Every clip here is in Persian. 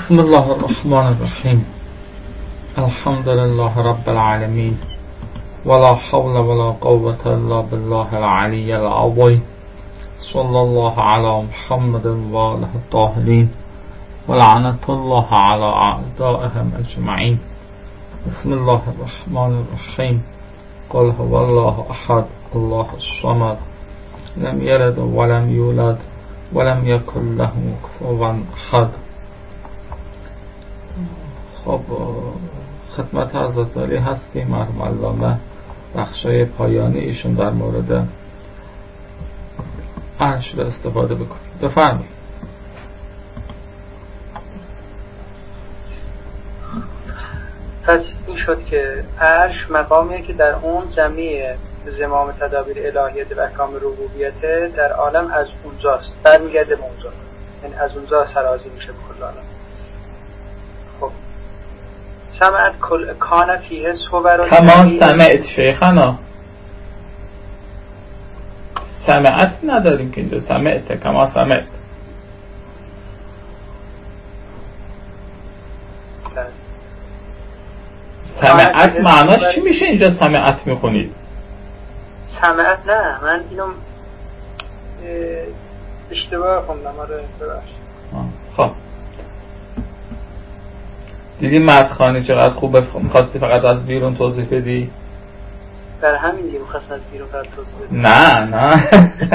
بسم الله الرحمن الرحیم. الحمد لله رب العالمین ولا حول ولا قوة الا بالله العلی العظیم. صلی الله علی محمد و آله الطاهرین و لعنت الله علی اعدائهم اجمعین. بسم الله الرحمن الرحیم. قل هو الله احد الله الصمد لم یلد ولم یولد ولم یکن له کفوا احد. خب خدمت حضرت علی هستیم. مرحوم علامه بخشای پایانی ایشون در مورد عرش رو استفاده بکنیم. بفرمایید. پس این شد که عرش مقامیه که در اون جمعی زمام تدابیر الهیت و احکام ربوبیته در عالم از اونجاست، برمیگرده به اونجا، یعنی از اونجا سرازیر میشه به کل عالم. خب سمعت کان فیه صور کما سمعت شیخنا، سمعت نداریم که اینجا، سمعت کما سمعت. سمعت معناش چی میشه اینجا سمعت میخونید؟ سمعت نه، من اینو اشتباه خوندم. آره ببخشید. خب دیدی مدخانی چقدر خوبه؟ میخواستی فقط از بیرون توضیح بدی؟ در همین دیگه میخواستم از بیرون فقط توضیح بدی. نه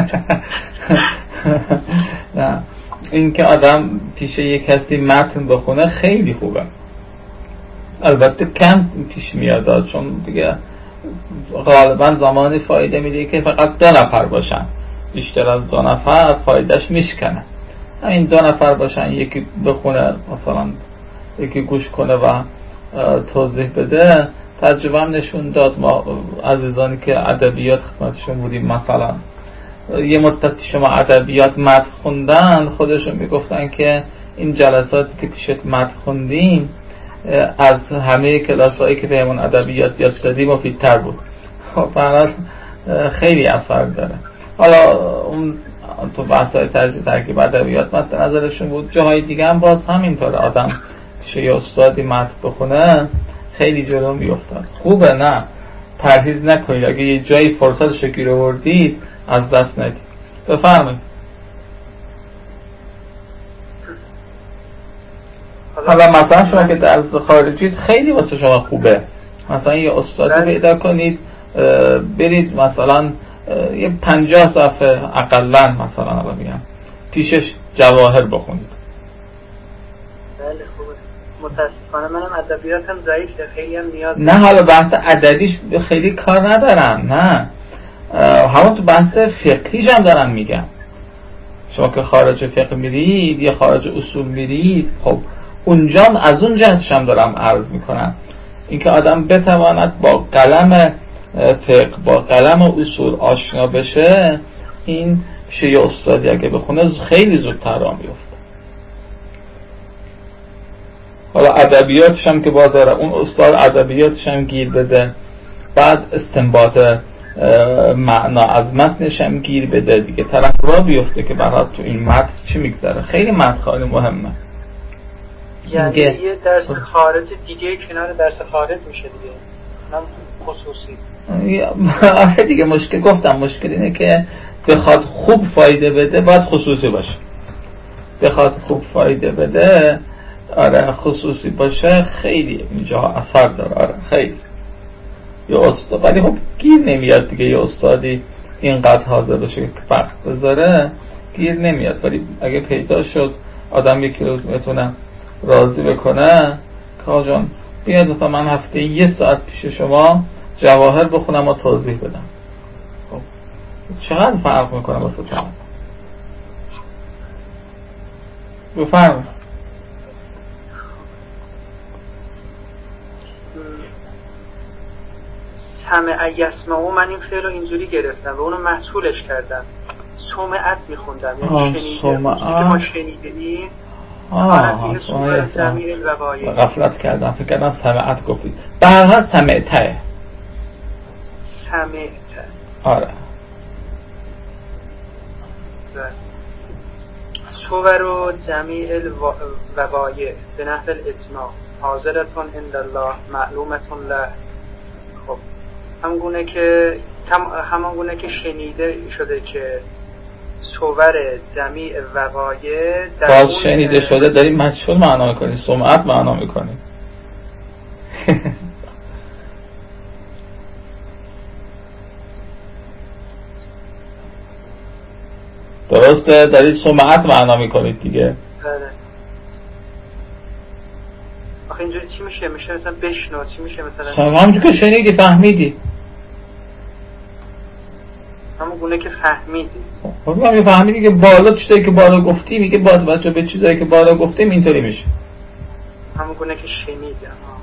نه، این که آدم پیش یک کسی متن بخونه خیلی خوبه. البته کم پیش میاد چون دیگه غالبا زمانی فایده میده که فقط 2 نفر باشن، بیشتر از 2 نفر فایدهش میشکنه. همین 2 نفر باشن، یکی بخونه مثلا یکی گوش کنه و توضیح بده. تجربه هم نشون داد، ما عزیزانی که ادبیات خدمتشون بودیم مثلا یه مدتی شما ادبیات متن خوندن، خودشون میگفتن که این جلساتی که پیشت متن خوندیم از همه کلاسایی که بهمون ادبیات یاد دادیم مفیدتر بود. خب خیلی اثر داره. حالا اون تو بحث‌های ترکیب ادبیات مد نظرشون بود، جاهای دیگه هم باز همینطوره. آدم پیش یه استادی متن بخونه خیلی جلو میافتاد. خوبه، نه پرهیز نکنید. اگه یه جایی فرصتش رو گیر آوردید از دست ندید. بفرمایید. حالا مثلا شما که درس خارجید خیلی واسه شما خوبه، مثلا یه استادی پیدا کنید، برید مثلا یه 50 صفحه اقلن مثلا الان میگم پیشش جواهر بخونید. بله خوبه. متاسفانه منم ادبیاتم ضعیفه، خیلی هم نیاز نه حالا بحث ادبیش خیلی کار ندارم، نه همون تو بحث فقهیش هم دارم میگم. شما که خارج فقه میرید یا خارج اصول میرید، خب اونجا از اون جهتش هم دارم عرض میکنم، اینکه آدم بتواند با قلم فقه با قلم اصول آشنا بشه، این پیش یه استادی اگه بخونه خیلی زودتر راه میفته. حالا ادبیاتش هم که بازاره، اون استاد ادبیاتش هم گیر بده، بعد استنباط معنا از متنش هم گیر بده، دیگه طرف راه بیفته که برات تو این متن چی میگذره. خیلی متن خیلی مهمه. یعنی یه درس خارج دیگه کنار درس خارج میشه دیگه، اونم خصوصی. آره دیگه مشکل گفتم، مشکل اینه که بخواد خوب فایده بده باید خصوصی باشه. بخواد خوب فایده بده آره خصوصی باشه، خیلی اینجا اثر داره. آره خیلی یه استاد، ولی خب گیر نمیاد دیگه. یه استادی اینقدر حاضر باشه که وقت بذاره گیر نمیاد، ولی اگه پیدا شد آدم یکی رو میتونه راضی بکنه که آجان بیاد مثلا من هفته 1 ساعت پیش شما جواهر بخونم و توضیح بدم. خب چقدر فرق میکنه واسه طرف؟ بفرمایید. سمع یسمعو، من این فعل رو اینجوری گرفتم و اونو محصولش کردم، سمعت میخوندم، یعنی شنیده. که ما شنیدیم غفلت کردم، فکر کردم سمعت گفتید. به هر حال سمعته. آره صور جمیع الوقایع به نحو الاجماع حاضرتون عند الله معلومتون له. خب همانگونه که شنیده شده که صور جمیع وقایع باز شنیده شده داری مجهول معنا میکنی، سمعت معنا میکنی. درسته، داری سمعت معنا میکنید دیگه. بله. آخه اینجوری چی میشه؟ میشه مثلا بشنو، چی میشه مثلا؟ همونجور که شنیدی فهمیدی. همون گونه که فهمیدی. همون فهمیدی که بالا چیزایی که بالا گفتی میگه باز بچه به چیزایی که بالا گفتیم اینطوری میشه. همون گونه که شنیدی.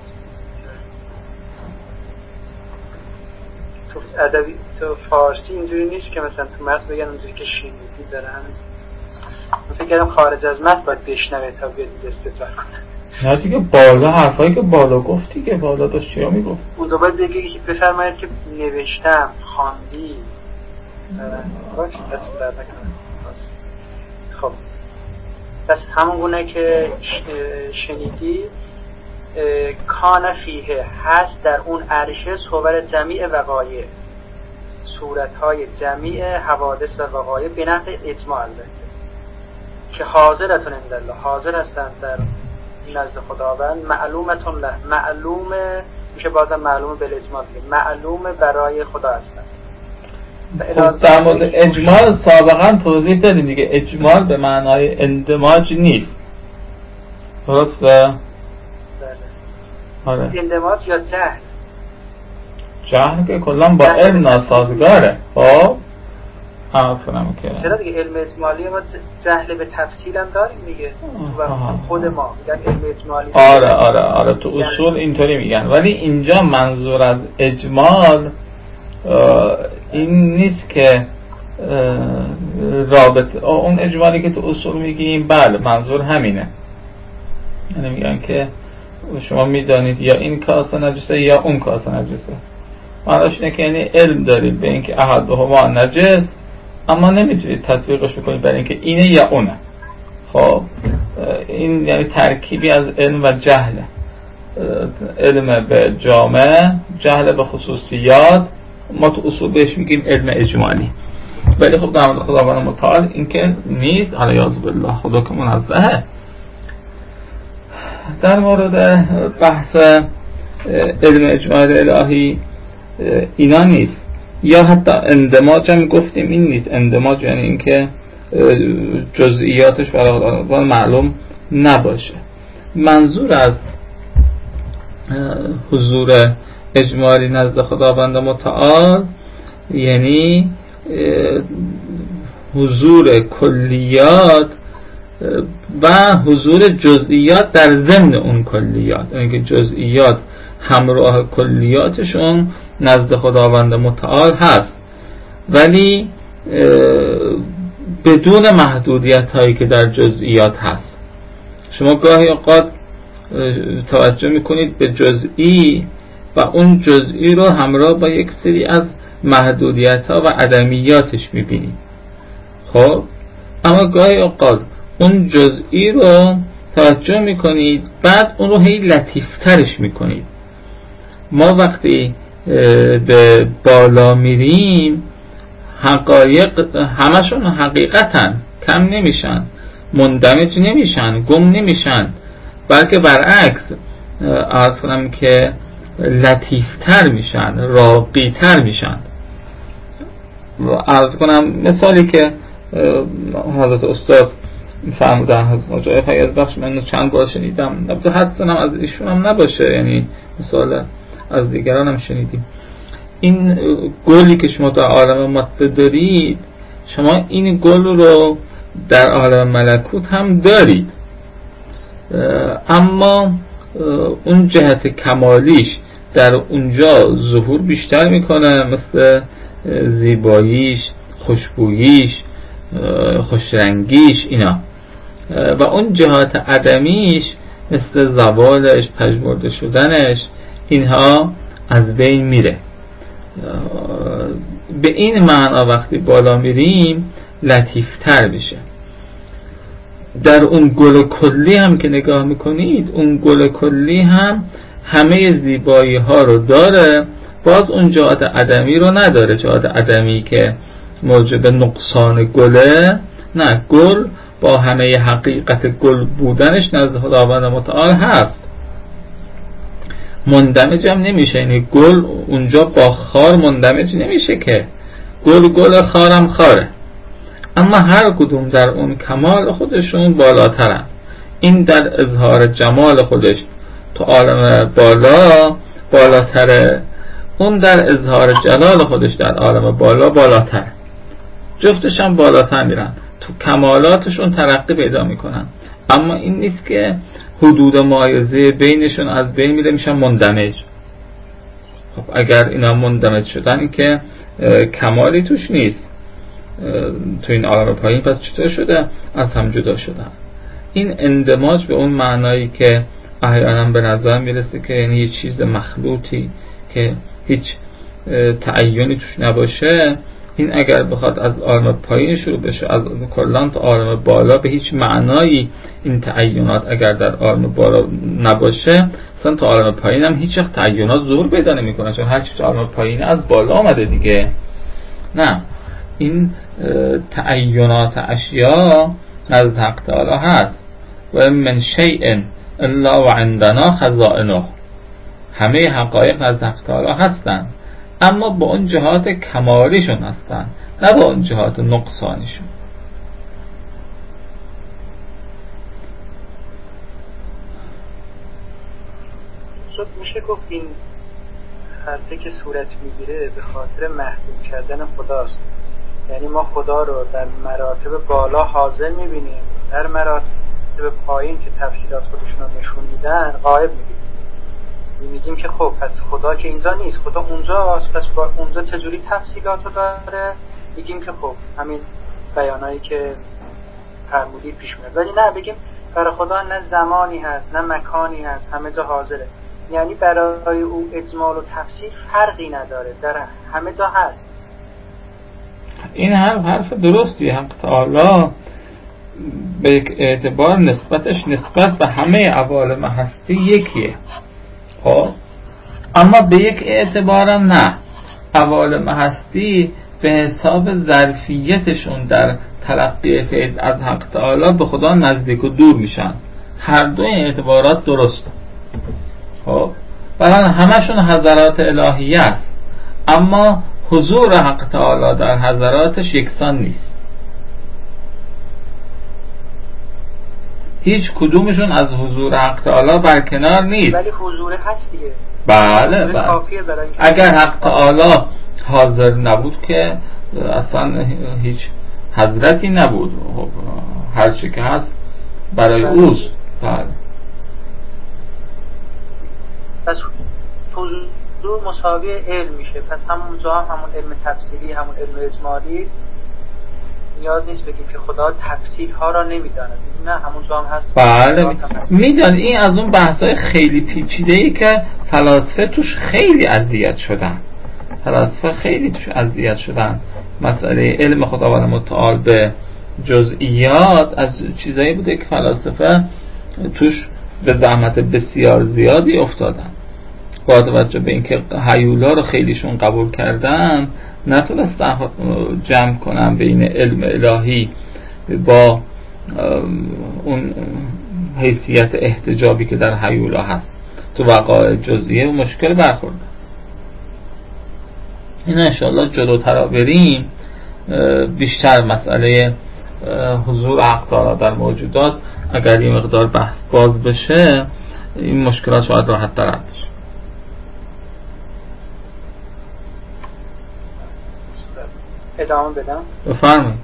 تو ادبی تو فارسی اینجوری نیست که مثلا تو متن بگن اونجوری که شنیدی داره همین. من فکر کردم خارج از متن باید بشنوه تا بیاد استدلال کنه. نه دیگه بالا حرفایی که بالا گفتی که بالا داشت چیا میگفت؟ اون باید بگی که بفرمایید که نوشتم، خواندی. باش دست درد نکنه. خب پس همون گونه که شنیدی کان فیه هست در اون عرشه صور جمیع وقایع، صورتهای جمیع حوادث و وقایع به نحو اجماع البته که حاضرتون عند الله، حاضر هستند در نزد خداوند، معلومتون له، معلومه میشه بازم معلومه بالاجماع دیگه، معلومه برای خدا هستند. خب در مورد اجمال سابقا توضیح دادیم دیگه، اجمال به معنای اندماج نیست، درسته؟ بله. اندماج یا جهل؟ جهل که کلا با علم ناسازگاره. خب عرض کنم که چرا دیگه علم اجمالی ما جهل به تفصیل هم داریم دیگه خود ما میگن علم اجمالی. آره تو اصول اینطوری میگن، ولی اینجا منظور از اجمال این نیست که رابطه اون اجمالی که تو اصول میگیم، بله منظور همینه. یعنی میگن که شما میدانید یا این کاسه نجسه یا اون کاسه نجسه. معناش اینه که یعنی علم دارید به اینکه احدهما نجس، اما نمیتونید تطبیقش بکنید برای اینکه اینه یا اونه. خب این یعنی ترکیبی از علم و جهله. علم به جامع، جهل به خصوصیات. ما تو اصول بهش میگیم علم اجمالی. ولی خب در مورد خداوند متعال این که نیست، علیاذ بالله، خدا که منزهه. در مورد بحث علم اجمالی الهی اینا نیست. یا حتی اندماج هم گفتیم این نیست. اندماج یعنی این که جزئیاتش برای خداوند معلوم نباشه. منظور از حضور اجمالی نزد خداوند متعال یعنی حضور کلیات و حضور جزئیات در ضمن اون کلیات، یعنی که جزئیات همراه کلیاتشون نزد خداوند متعال هست، ولی بدون محدودیت هایی که در جزئیات هست. شما گاهی اوقات توجه میکنید به جزئی و اون جزئی رو همراه با یک سری از محدودیت ها و عدمیاتش میبینید. خب اما گاهی اوقات اون جزئی رو توجه میکنید، بعد اون رو هی لطیفترش میکنید. ما وقتی به بالا میریم حقایق همشون حقیقتن، کم نمیشن، مندمج نمیشن، گم نمیشن، بلکه برعکس عرض کنم که لطیفتر میشن، راقیتر میشن. عرض کنم مثالی که حضرت استاد فرمودن، حضرت جای فیض بخش، من چند بار شنیدم، البته حدسم از ایشون هم نباشه، یعنی مثال از دیگران هم شنیدیم. این گلی که شما در عالم ماده دارید، شما این گل رو در عالم ملکوت هم دارید، اما اون جهت کمالیش در اونجا ظهور بیشتر میکنه، مثل زیباییش، خوشبوییش، خوشرنگیش اینا، و اون جهات عدمیش مثل زوالش، پژمرده شدنش، اینها از بین میره. به این معنا وقتی بالا میریم لطیفتر میشه. در اون گل کلی هم که نگاه میکنید، اون گل کلی هم همه زیبایی ها رو داره، باز اون جهات عدمی رو نداره. جهات عدمی که موجب نقصان گله، نه، گل با همه حقیقت گل بودنش نزد خداوند متعال هست، مندمج هم نمیشه. یعنی گل اونجا با خار مندمج نمیشه که، گل خارم خاره، اما هر کدوم در اون کمال خودشون بالاترن. این در اظهار جمال خودش تو عالم بالا بالاتره، اون در اظهار جلال خودش در عالم بالا بالاتره. جفتش هم بالاتر میرن، تو کمالاتشون ترقی پیدا میکنن، اما این نیست که حدود مایزه بینشون از بین میره میشن مندمج. خب اگر اینا مندمج شدن، این که کمالی توش نیست تو این عالم پایین، پس چطور شده از هم جدا شدن؟ این اندماج به اون معنایی که احیانا به نظر میرسه که یعنی یه چیز مخلوطی که هیچ تعیینی توش نباشه، این اگر بخواد از عالم پایین شروع بشه، از کلان تا عالم بالا، به هیچ معنایی این تعیینات اگر در عالم بالا نباشه، اصلا تا عالم پایین هم هیچ وقت تعیینات ظهور پیدا نمیکنه، چون هر چی تو عالم پایین از بالا آمده دیگه. نه، این تعیینات اشیاء نزد حق تعالی هست. و من شیء الا وعندنا خزائنه، همه حقایق نزد حق تعالی هستن، اما با اون جهات کمالیشون هستن، نه با اون جهات نقصانیشون. میشه گفت این حرفی که صورت میگیره به خاطر محدود کردن خداست. یعنی ما خدا رو در مراتب بالا حاضر میبینیم، در مراتب پایین که تفصیلات خودشون رو نشون میدن غایب میبینیم. میگیم که خب پس خدا که اینجا نیست، خدا اونجاست، پس با اونجا چجوری تفصیلات رو داره؟ میگیم که خب همین بیانایی که فرمودید پیش میاد. ولی نه، بگیم برای خدا نه زمانی هست نه مکانی هست، همه جا حاضره. یعنی برای او اجمال و تفسیر فرقی نداره، در همه جا هست. این حرف درستی. حق تعالی به یک اعتبار نسبتش نسبت به همه عوالم هستی یکیه، خب، اما به یک اعتبارم نه. عوالم هستی به حساب ظرفیتشون در تلقی فیض از حق تعالی به خدا نزدیک و دور میشن. هر دو این اعتبارات درست، خب، برای همشون حضرات الهیه است، اما حضور حق تعالی در حضراتش یکسان نیست. هیچ کدومشون از حضور حق تعالی برکنار نیست. ولی حضور هست دیگه. بله. اگر حق تعالی حاضر نبود که اصلا هیچ حضرتی نبود. هر چی که هست برای اوست. بله. پس حضور مساوی علم میشه. پس همونجا همون علم تفصیلی، همون علم اجمالی، نیاز نیست بگیم که خدا تفصیل ها را نمیداند. نه، همونجا هم هست. بله میدان. این از اون بحثای خیلی پیچیده‌ای که فلاسفه توش خیلی اذیت شدن. مسئله علم خداوند متعال به جزئیات از چیزایی بوده که فلاسفه توش به زحمت بسیار زیادی افتادن. با توجه به اینکه هیولا رو خیلیشون قبول کردن، نتونستن جمع کنن بین علم الهی با اون حیثیت احتجابی که در هیولا هست. تو وقایع جزئیه و مشکل برخورد. این انشاءالله جلوتر بریم بیشتر مسئله حضور حق تعالی در موجودات اگر این مقدار بحث باز بشه، این مشکلات شاید راحت تر حل بشه. ادامه بدم؟ بفرمایید.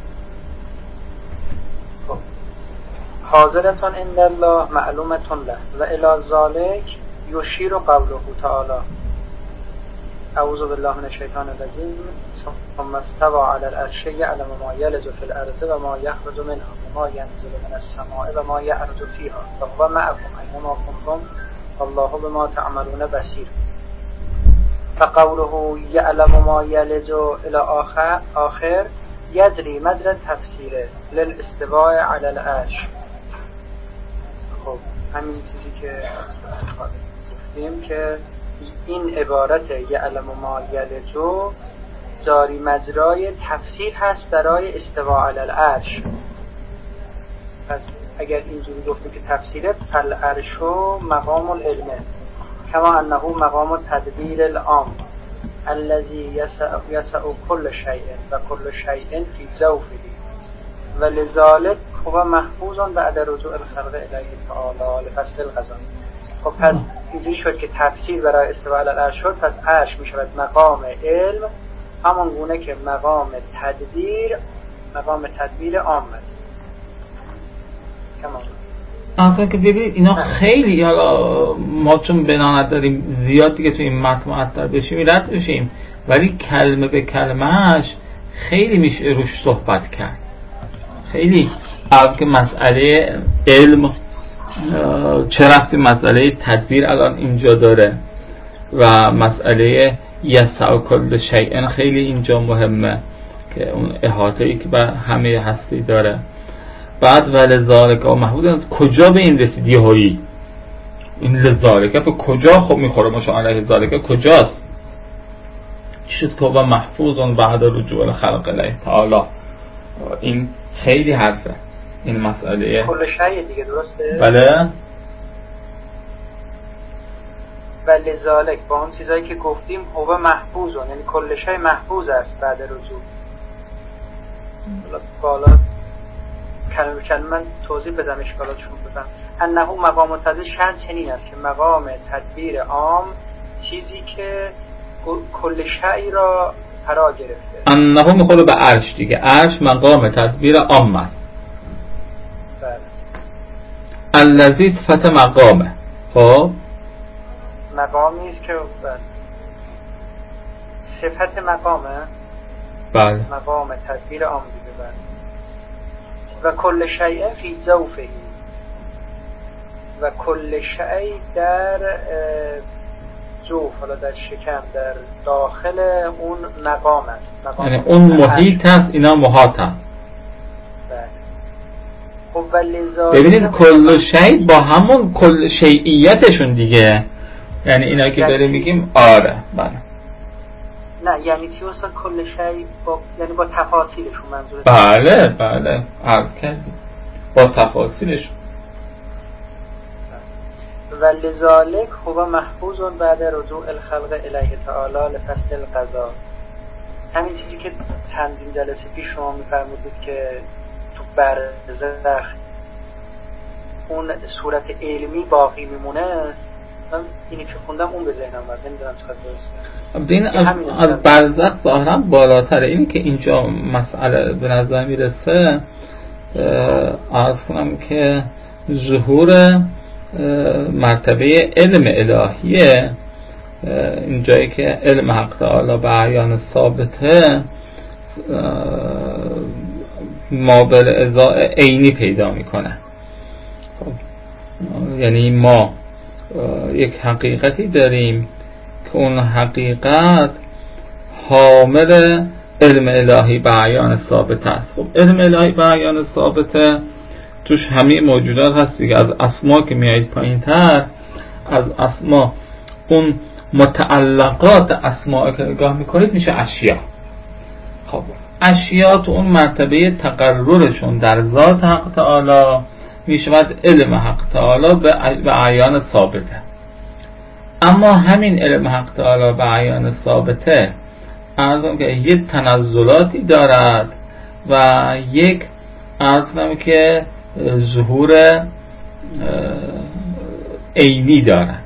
حاضرتون عند الله معلومتون له و الی ذالک یشیر قوله تعالی اعوذ بالله من الشیطان الرجیم ثم استوى علی العرش یعلم ما یلج فی الارض و ما یخرج منها و ما ینزل من السماء و ما یعرج فیها و هو معکم اینما کنتم والله بما تعملون بصیر. فقوله یعلم ما یلج الی آخر یجری مجرى تفسیر للاستواء علی العرش. خب همین چیزی که گفتیم که این عبارت یعلم ما یلجو جاری مجرای تفسیر هست برای استواء علی العرش. پس اگر اینجوری گفتیم که تفسیره فالعرش مقام العلم کما انه مقام تدبیر العام الذي يسع كل شيء و كل شيء في جوفه ولذلك هو محفوظ بعد رجوع الخلق الیه تعالی لفصل القضاء. خب پس اینجوری شد که تفسیر برای استواء علی العرش شد، پس عرش می شود مقام علم، همان گونه که مقام تدبیر عام است. اصلا که ببینید اینا خیلی، حالا ما چون بنا نداریم زیاد دیگه تو این متن معطل بشیم رد بشیم، ولی کلمه به کلمهش خیلی میشه روش صحبت کرد. خیلی که مسئله علم چه رفتی مسئله تدبیر الان اینجا داره و مسئله یسع کل شیء خیلی اینجا مهمه که اون احاطه‌ای که بر همه هستی داره. بعد ولذالک و محمود از کجا به این رسیدی هایی؟ این لذالک به کجا خب میخوره؟ مشان علیه ذالک کجاست؟ چی شد که و محفوظون بعد رجوع الخلق الیه تعالی؟ این خیلی حرفه این مسئله کل شیء دیگه، درسته؟ بله. ولذالک با اون چیزایی که گفتیم هو محفوظون، یعنی کل شیء محفوظ است بعد رجوع. بالا کلمه من توضیح بدم اشکالاتشون بدم. انه مقام تدبیر شرط چنین است که مقام تدبیر عام چیزی که کل شیء را فرا گرفته. انه میخوره به عرش دیگه، عرش مقام تدبیر عام است. بله. الذی صفت مقامه. خب مقامی است که صفت مقامه. بله. مقام تدبیر عام دیگه. بله. و کل شیء فی جوفه و کل شیء در جوف، حالا در شکم، در داخل اون مقام است. یعنی اون محیط است، اینا محاط است. بله. خب ولی ببینید کل شیء با همون کل شیعیتشون دیگه، یعنی اینا که داریم میگیم آره بله. نه یعنی چی اصلا کل شیء یعنی با تفاصیلشون منظوره؟ بله بله عرض کردیم با تفاصیلشون. ولذالک هو محفوظ بعد رجوع الخلق الیه تعالی لفصل القضاء. همین چیزی که چندین جلسه پیش شما میفرمودید که تو برزخ اون صورت علمی باقی میمونه، من اینی که خوندم اون به ذهنم اومد، نمیدونم چقدر درسته. این از برزخ ظاهرا بالاتره. اینی که اینجا مسئله به نظر میرسه عرض کنم که ظهور مرتبه علم الهیه، اینجایی که علم حق تعالی به اعیان ثابته مابل ازاء عینی پیدا میکنه. یعنی ما یک حقیقتی داریم که اون حقیقت حامل علم الهی به اعیان ثابت است. خب علم الهی به اعیان ثابته توش همه موجودات هست دیگه. از اسما که میایید پایین تر، از اسما اون متعلقات اسما که نگاه میکنید میشه اشیا. خب اشیا تو اون مرتبه تقررشون در ذات حق تعالی میشود علم حق تعالی به اعیان ثابته. اما همین علم حق تعالی به اعیان ثابته ارزم که یک تنزلاتی دارد و یک ارزم که ظهور عینی دارد.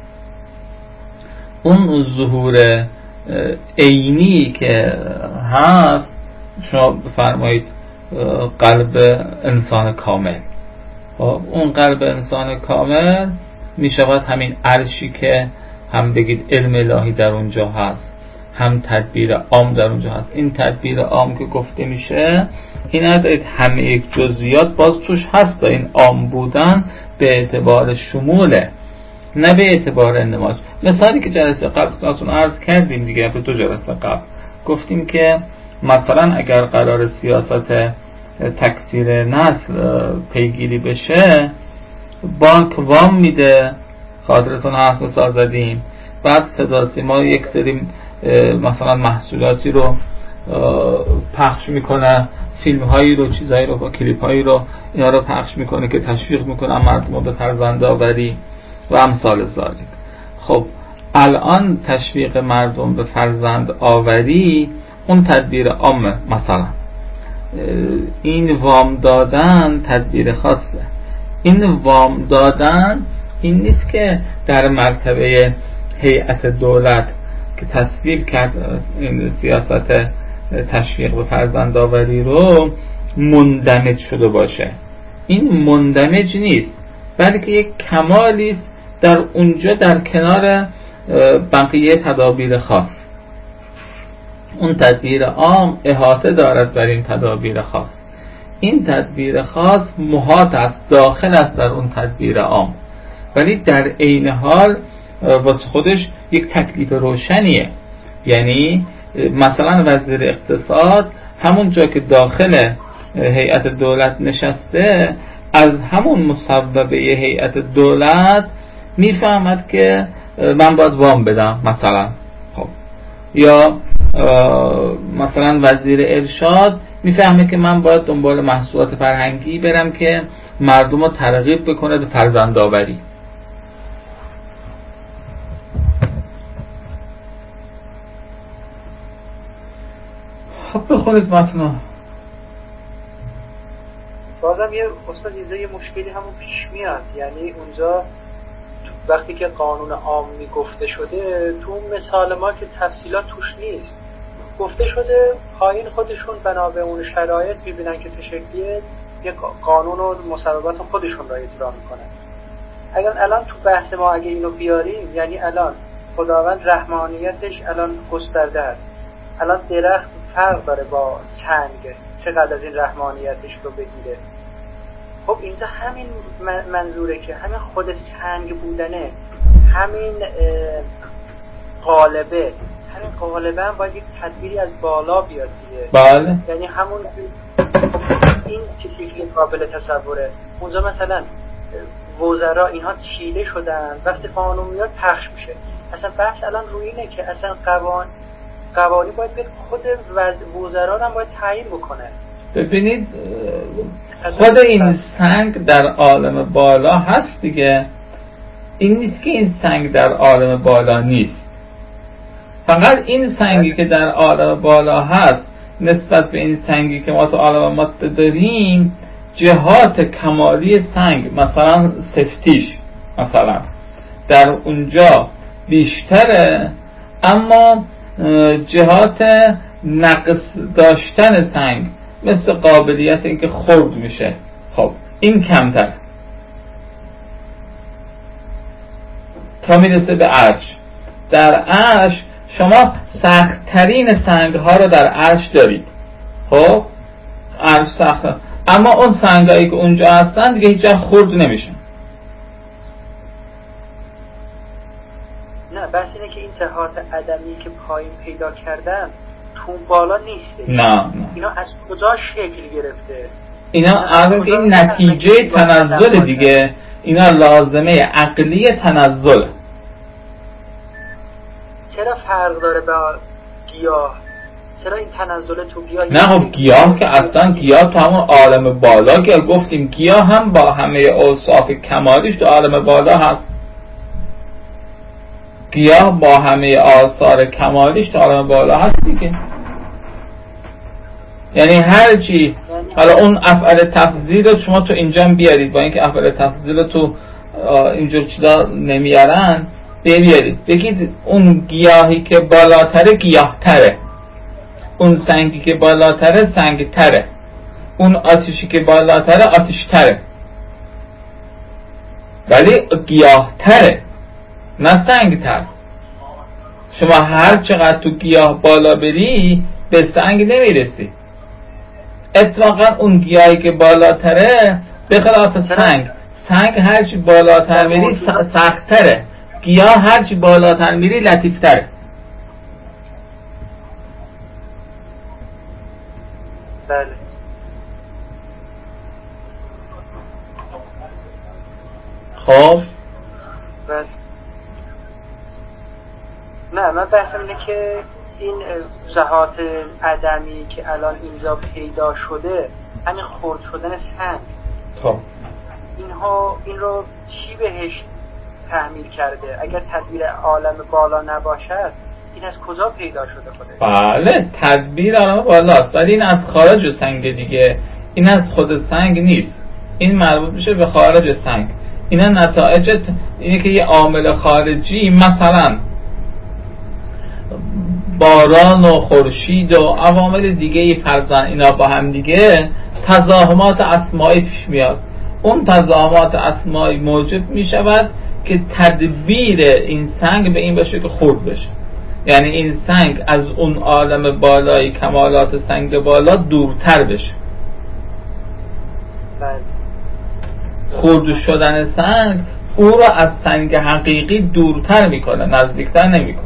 اون ظهور عینی که هست، شما بفرمایید قلب انسان کامل، اون قلب انسان کامل می شود همین عرشی که هم بگید علم الهی در اونجا هست، هم تدبیر عام در اونجا هست. این تدبیر عام که گفته میشه، این ندارید همه یک جزئیات باز توش هست. این عام بودن به اعتبار شموله، نه به اعتبار انماس. مثالی که جلسه قبل خدمتتون عرض کردیم دیگه، به 2 جلسه قبل گفتیم که مثلا اگر قرار سیاست تکثیر نسل پیگیری بشه، بانک وام میده، خاطرتون هست مثال زدیم، بعد صدا سیما یک سری مثلا محصولاتی رو پخش میکنه، فیلم هایی رو، چیزهایی رو، با کلیپ هایی رو اینا رو پخش میکنه که تشویق میکنه مردم به فرزند آوری و امثال ذالک. خب الان تشویق مردم به فرزند آوری اون تدبیر عامه، مثلا این وام دادن تدبیر خاصه. این وام دادن این نیست که در مرتبه هیئت دولت که تصویب کرد این سیاست تشویق به فرزندآوری رو مندمج شده باشه. این مندمج نیست، بلکه یک کمالی است در اونجا در کنار بقیه تدابیر خاص. اون تدبیر عام احاطه دارد بر این تدابیر خاص. این تدبیر خاص محاط است، داخل است در اون تدبیر عام، ولی در عین حال واسه خودش یک تکلیف روشنیه. یعنی مثلا وزیر اقتصاد همون جا که داخل هیئت دولت نشسته، از همون مصوبه هیئت دولت میفهمد که من باید وام بدم مثلا. خب یا مثلا وزیر ارشاد میفهمه که من باید دنبال محصولات فرهنگی برم که مردم رو ترغیب بکنه به فرزندآوری. خب بخونید متن. بازم یه استاد اینجا یه مشکلی همون پیش میاد، یعنی اونجا وقتی که قانون عامی گفته شده، تو مثال ما که تفصیلات توش نیست، گفته شده پایین خودشون بنا به اون شرایط میبینن که چه شکلیه، یه قانون و مصوبات خودشون را اجرا میکنن. اگر الان تو بحث ما اگه اینو بیاریم، یعنی الان خداوند رحمانیتش الان گسترده است، الان درخت فرق داره با سنگ، چقدر از این رحمانیتش رو بگیره. خب اینجا همین منظوره که همین خود سنگ بودنه، همین قالبه، همین قالبه هم باید یک تدبیری از بالا بیاد دیگه. بله. یعنی همون این چیزی قابل تصوره. اونجا مثلا وزرا اینها چیده شدن، وقتی قانون میاد پخش میشه. اصلا بحث الان روی اینه که اصلا قوانین باید بیاد، خود وزرا هم باید تعیین بکنه. ببینید خود این سنگ در عالم بالا هست دیگه، این نیست که این سنگ در عالم بالا نیست. فقط این سنگی که در عالم بالا هست نسبت به این سنگی که ما تو عالم ماده داریم، جهات کمالی سنگ مثلا سفتیش مثلا در اونجا بیشتره، اما جهات نقص داشتن سنگ مثل قابلیت اینکه خرد میشه، خب این کمتر تا میرسه به عرش. در عرش شما سخت‌ترین سنگ ها رو در عرش دارید. خب عرش سخته، اما اون سنگایی که اونجا هستن دیگه هیچ جا خرد نمیشن. نه بس اینه که این جهات عدمی که پایین پیدا کردن تو بالا نیسته. نه اینا از کجا شکل گرفته؟ اینا این نتیجه تنزل دیگه، اینا لازمه عقلی تنزل. چرا فرق داره با گیاه؟ چرا این تنزل تو گیاه؟ نه خب گیاه که اصلا گیاه تو همون عالم بالا که گفتیم، گیاه هم با همه اوصاف کمالیش تو عالم بالا هست. گیاه با همه آثار کمالیش تو عالم بالا هست دیگه. یعنی هر چی، حالا اون افعال تفضیل رو شما تو اینجا بیارید، با اینکه افعال تفضیل رو تو اینجور چیزا نمیارن، بیارید بگید اون گیاهی که بالاتره گیاه تره، اون سنگی که بالاتره سنگ تره، اون آتیشی که بالاتره آتیش تره، ولی گیاه تره نه سنگ تر. شما هر چقدر تو گیاه بالا بری به سنگ نمیرسی. اتفاقا اون گیاهی که بالاتره به خلاف سنگ هرچی بالاتر میری سخت‌تره، گیاه هرچی بالاتر میری لطیفتره. خب بس نه، من بحثم اینه که این ذات عدمی که الان اینجا پیدا شده، همین خرد شدن سنگ، خب این رو چی بهش تحمیل کرده؟ اگر تدبیر عالم بالا نباشد این از کجا پیدا شده خودش؟ بله تدبیر عالم بالاست، ولی این از خارج سنگ دیگه، این از خود سنگ نیست، این مربوط میشه به خارج سنگ. اینا نتایج اینه که یه عامل خارجی، مثلا باران و خورشید و عوامل دیگه فرضاً اینا با هم دیگه تزاحمات اسمایی پیش میاد. اون تزاحمات اسمایی موجب میشود که تدبیر این سنگ به این باشه که خرد بشه، یعنی این سنگ از اون عالم بالای کمالات سنگ بالا دورتر بشه. خرد شدن سنگ او را از سنگ حقیقی دورتر میکنه، نزدیکتر نمیکنه.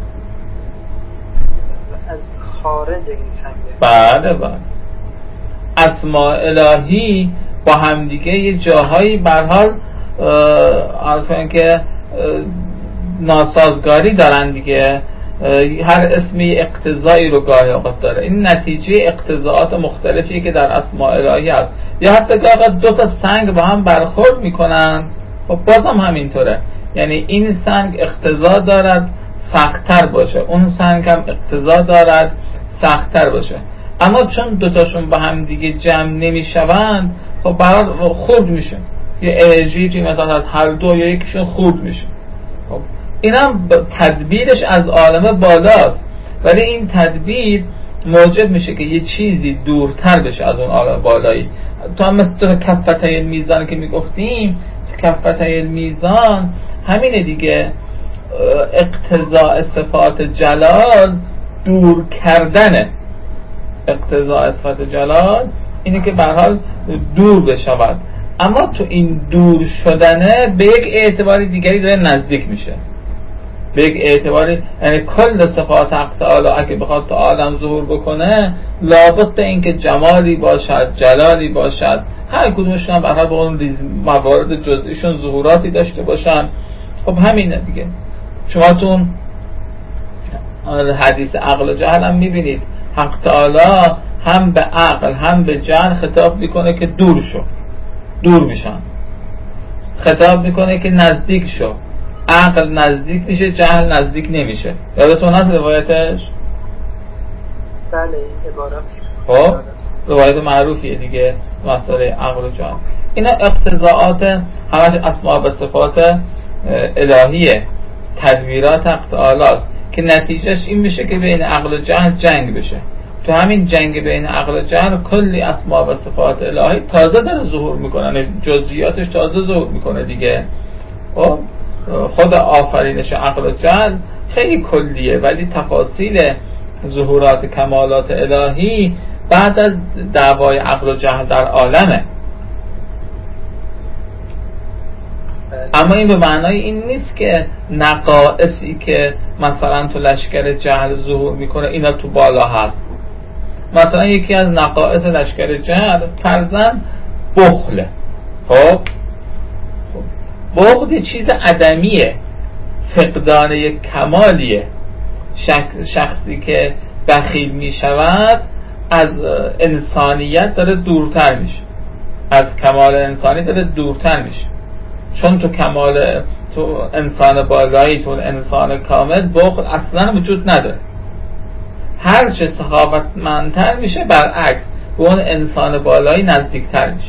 از خارج این سنگ. بله اسماء الهی با همدیگه یه جاهایی برحال اصلا که ناسازگاری دارن دیگه، هر اسمی اقتضایی رو گاهی اوقات داره. این نتیجه اقتضاعات مختلفیه که در اسماء الهی هست. یا حتی گاهی دو تا سنگ با هم برخورد میکنن و بازم همینطوره، یعنی این سنگ اقتضا دارد سخت‌تر باشه، اون سنگ هم اقتضا دارد سخت‌تر باشه، اما چون دوتاشون با هم دیگه جمع نمیشوند خب برای خرد میشه، یه انرژی توی مثلا از هر دو یا یکیشون خرد میشه. خب اینم تدبیرش از عالم بالاست، ولی این تدبیر موجب میشه که یه چیزی دورتر بشه از اون عالم بالایی. تو هم مثل تو کفتای میزان که میگفتیم، تو کفتای میزان همینه دیگه، اقتضاء صفات جلال دور کردنه. اقتضاء صفات جلال اینه که به هر حال دور بشود، اما تو این دور شدنه به یک اعتباری دیگری داره نزدیک میشه، به یک اعتباری، یعنی کل صفات حق تعالی اگه بخواد تو عالم ظهور بکنه لابد به این که جمالی باشد، جلالی باشد، هر کدومشون هم به هر حال به اون موارد جزئیشون ظهوراتی داشته باشن. خب همینه دیگه. شما تو حدیث عقل و جهل هم میبینید حق تعالی هم به عقل هم به جهل خطاب میکنه که دور شو، دور میشن، خطاب میکنه که نزدیک شو، عقل نزدیک میشه، جهل نزدیک نمیشه. یادتون هست روایتش؟ بله این عبارت خب روایت معروفیه دیگه، مسئله عقل و جهل. اینا اقتضاعات همش اسماء و صفات الهیه، تدبیرات حق تعالی که نتیجهش این میشه که بین عقل و جهل جنگ بشه. تو همین جنگ بین عقل و جهل کلی اسماء و صفات الهی تازه داره ظهور میکنن، جزئیاتش تازه ظهور میکنه دیگه. خب خود آفرینش عقل و جهل خیلی کلیه، ولی تفاصیل ظهورات کمالات الهی بعد از دعوای عقل و جهل در عالمه. اما این به معنای این نیست که نقائصی که مثلا تو لشکر جهل ظهور میکنه اینا تو بالا هست. مثلا یکی از نقائص لشکر جهل فرضاً بخله. خب بخل یه چیز عدمیه، فقدان یک کمالیه. شخصی که بخیل میشود از انسانیت داره دورتر میشه، از کمال انسانی داره دورتر میشه، چون تو کمال تو انسان بالایی، تو انسان کامل بخل اصلا وجود نداره. هر چه سخاوتمندتر میشه برعکس به اون انسان بالایی نزدیکتر میشه.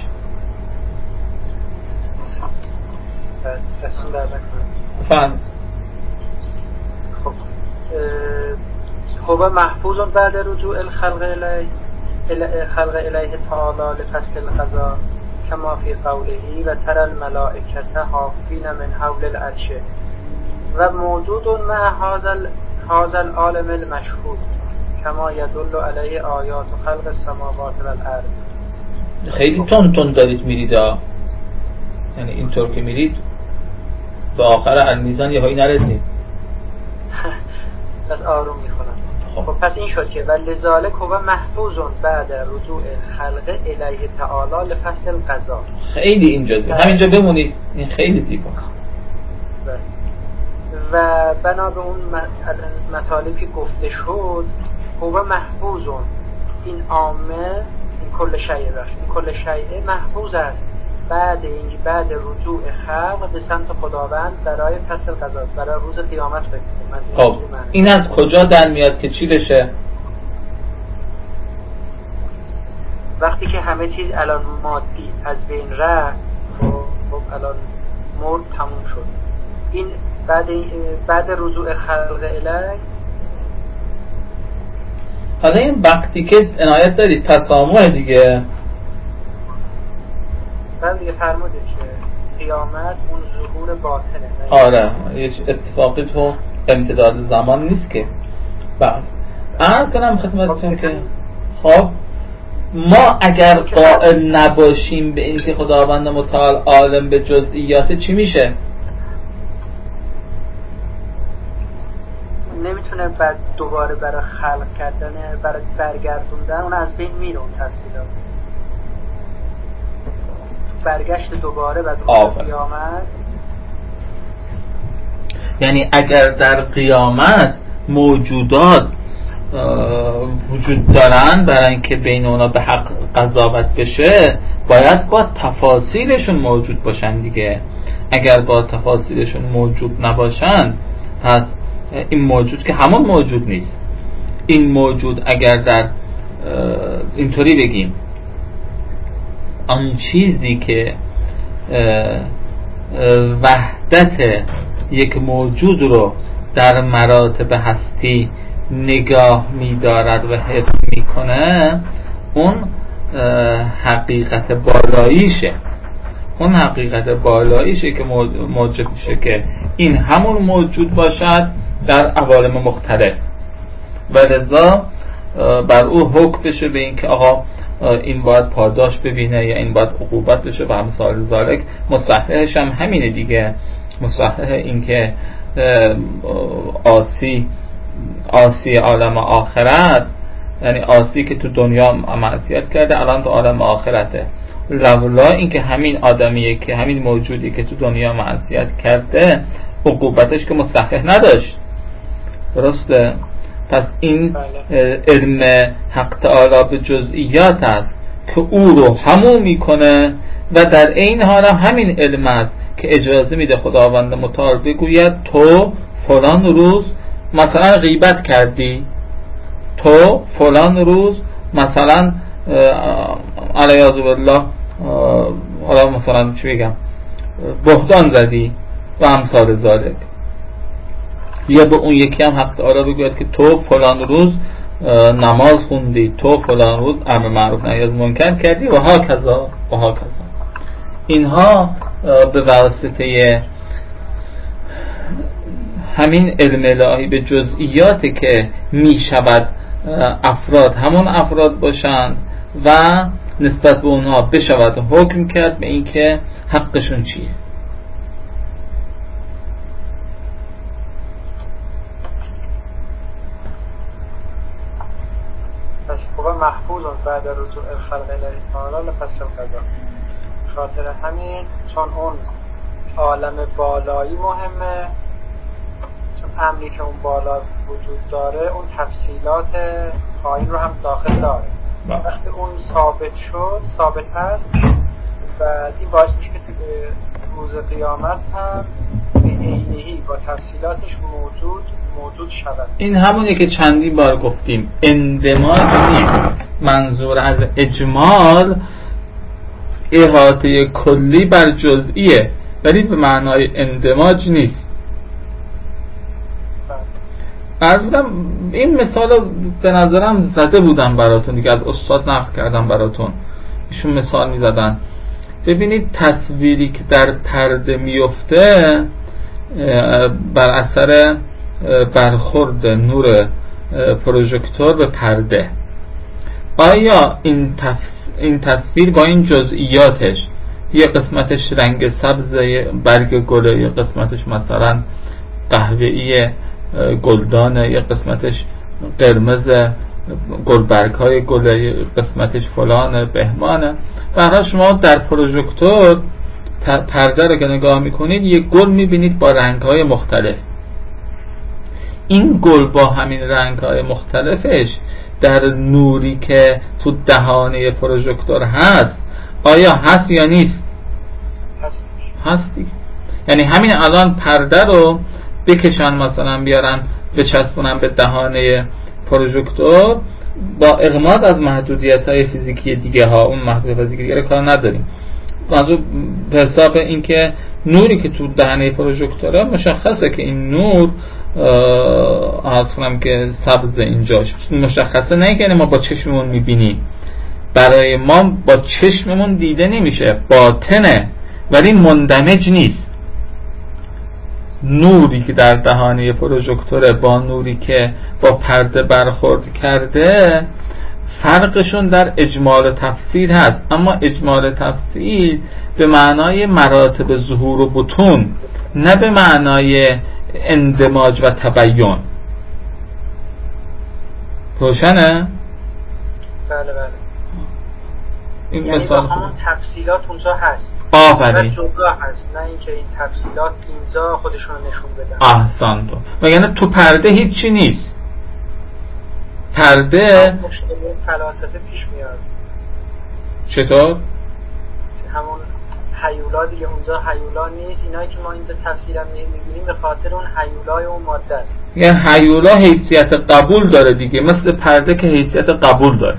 فهم. خب هو محفوظ بعد رجوع الخلق الیه تعالی لفصل القضاء کما فی قوله و ترى الملائکة حافین من حول العرش و موجود مع هذا العالم المشهود کما یدل علیه آیات خلق السماوات والارض. خیلی تون دارید میرید، یعنی اینطور که میرید به آخر المیزان یه هایی نرسید. پس آروم میخونم. خب پس این شد که ولذالک هو محفوظ بعد رجوع خلق الیه تعالی لفصل القضاء. خیلی اینجا همینجا بمونید، این خیلی زیباست. و بنا به اون مطالبی گفته شد هو محفوظون، این عامه، این کل شیعه این کل شیعه محفوظ است بعد رجوع خلق به سمت خداوند برای پس القضا، برای روز قیامت. خب این از کجا در میاد که چی بشه؟ وقتی که همه چیز الان مادی از بین رفت، خب الان مرد، تموم شد. این بعد رجوع خلق الی. حالا این وقتی که عنایت دارید تسامح دیگه، بعد دیگه فرمودید که قیامت اون ظهور باطنه. آره هیچ اتفاقی تو امتداد زمان نیست که. بعد عرض کنم خدمتتون که خب ما اگر قائل نباشیم به این که خداوند متعال عالم به جزئیات چی میشه؟ نمیتونه بعد دوباره برای خلق کردن، برای برگردوندن اون از بین میره. اون تفصیلات برگشت دوباره بعد قیامت. یعنی اگر در قیامت موجودات وجود دارن برای اینکه بین اونا به حق قضاوت بشه، باید با تفاصیلشون موجود باشن دیگه. اگر با تفاصیلشون موجود نباشن، پس این موجود که همون موجود نیست. این موجود اگر در اینطوری بگیم آن چیزی که وحدت یک موجود رو در مراتب هستی نگاه می‌دارد و حفظ می‌کنه، اون حقیقت بالاییشه. اون حقیقت بالاییشه که موجب میشه که این همون موجود باشد در عوالم مختلف و لذا بر او حکم بشه به این که آقا این باید پاداش ببینه یا این باید عقوبت بشه و امثال ذالک. مصححش هم همینه دیگه. مصحح این که آسی عالم آخرت، یعنی آسی که تو دنیا معصیت کرده الان تو عالم آخرته، لولا این که همین آدمیه که همین موجودی که تو دنیا معصیت کرده عقوبتش که مصحح نداشت. درسته؟ پس این علم حق تعالی به جزئیات است که او رو همون میکنه و در این حال همین علم است که اجازه میده خداوند متعال بگوید تو فلان روز مثلا غیبت کردی، تو فلان روز مثلا علیاذ بالله حالا مثلا چی بگم بهتان زدی و امثال ذالک. یا به اون یکی هم حق تعالی بگوید که تو فلان روز نماز خوندی، تو فلان روز امر معروف نهی از منکر کردی و ها کذا و ها کذا. اینها به واسطه همین علم الهی به جزئیاتی که می شود افراد همون افراد باشند و نسبت به اونها بشود حکم کرد به این که حقشون چیه. پس خوبه محفوظ بعد رجوع خلق الهی تعالی لپس القضا. خاطر همین چون اون عالم بالایی مهمه، چون امری که اون بالا وجود داره اون تفصیلات پایین رو هم داخل داره. وقتی اون ثابت هست و این باعث میشه که روز قیامت هم به عینهی با تفصیلاتش موجود شود. این همونی که چندین بار گفتیم، اندماج نیست. منظور از اجمال احاطه کلی بر جزئیه، ولی به معنای اندماج نیست. عرضم این مثال به نظرم زده بودم براتون دیگه، از استاد نقل کردم براتون. ایشون مثال می زدن. ببینید تصویری که در پرده میفته بر اثر برخورد نور پروژکتور به پرده، آیا این تصویر با این جزئیاتش، یه قسمتش رنگ سبز برگ گله، یه قسمتش مثلا قهوه‌ای گلدانه، یه قسمتش قرمز گلبرگ های گله، یه قسمتش فلانه بهمانه، برای شما در پروژکتور پرده رو که نگاه میکنید یه گل میبینید با رنگ های مختلف. این گل با همین رنگ‌های مختلفش در نوری که تو دهانه پروژکتور هست آیا هست یا نیست؟ هست دیگه. یعنی همین الان پرده رو بکشن مثلا بیارن بچسبونن به دهانه پروژکتور با اغماد از محدودیت‌های فیزیکی دیگه ها، اون محدودیت فیزیکی دیگه رو کار نداریم. منظور به حساب این که نوری که تو دهانه پروژکتوره مشخصه که این نور از کنم که سبز اینجاش مشخصه، نه که ما با چشممون میبینیم، برای ما با چشممون دیده نمیشه، باطنه ولی مندمج نیست. نوری که در دهانه پروژکتوره با نوری که با پرده برخورد کرده فرقشون در اجمال تفسیر هست، اما اجمال تفسیر به معنای مراتب ظهور و بطون، نه به معنای اندماج و تبیین. روشنه؟ بله. این یعنی مثال همون تفصیلات اونجا هست، آفرین، جدا هست، نه اینکه این تفصیلات اینجا خودشون نشون بدن. احسن تو. وگرنه تو پرده هیچی نیست. پرده مشکل فلاسفه پیش میاد. چطور؟ همون هیولا دیگه، اونجا هیولا نیست، اینایی که ما اینجا تفسیرا می‌بینیم به خاطر اون هیولای اون ماده است. یعنی هیولا حیثیت قبول داره دیگه، مثل پرده که حیثیت قبول داره.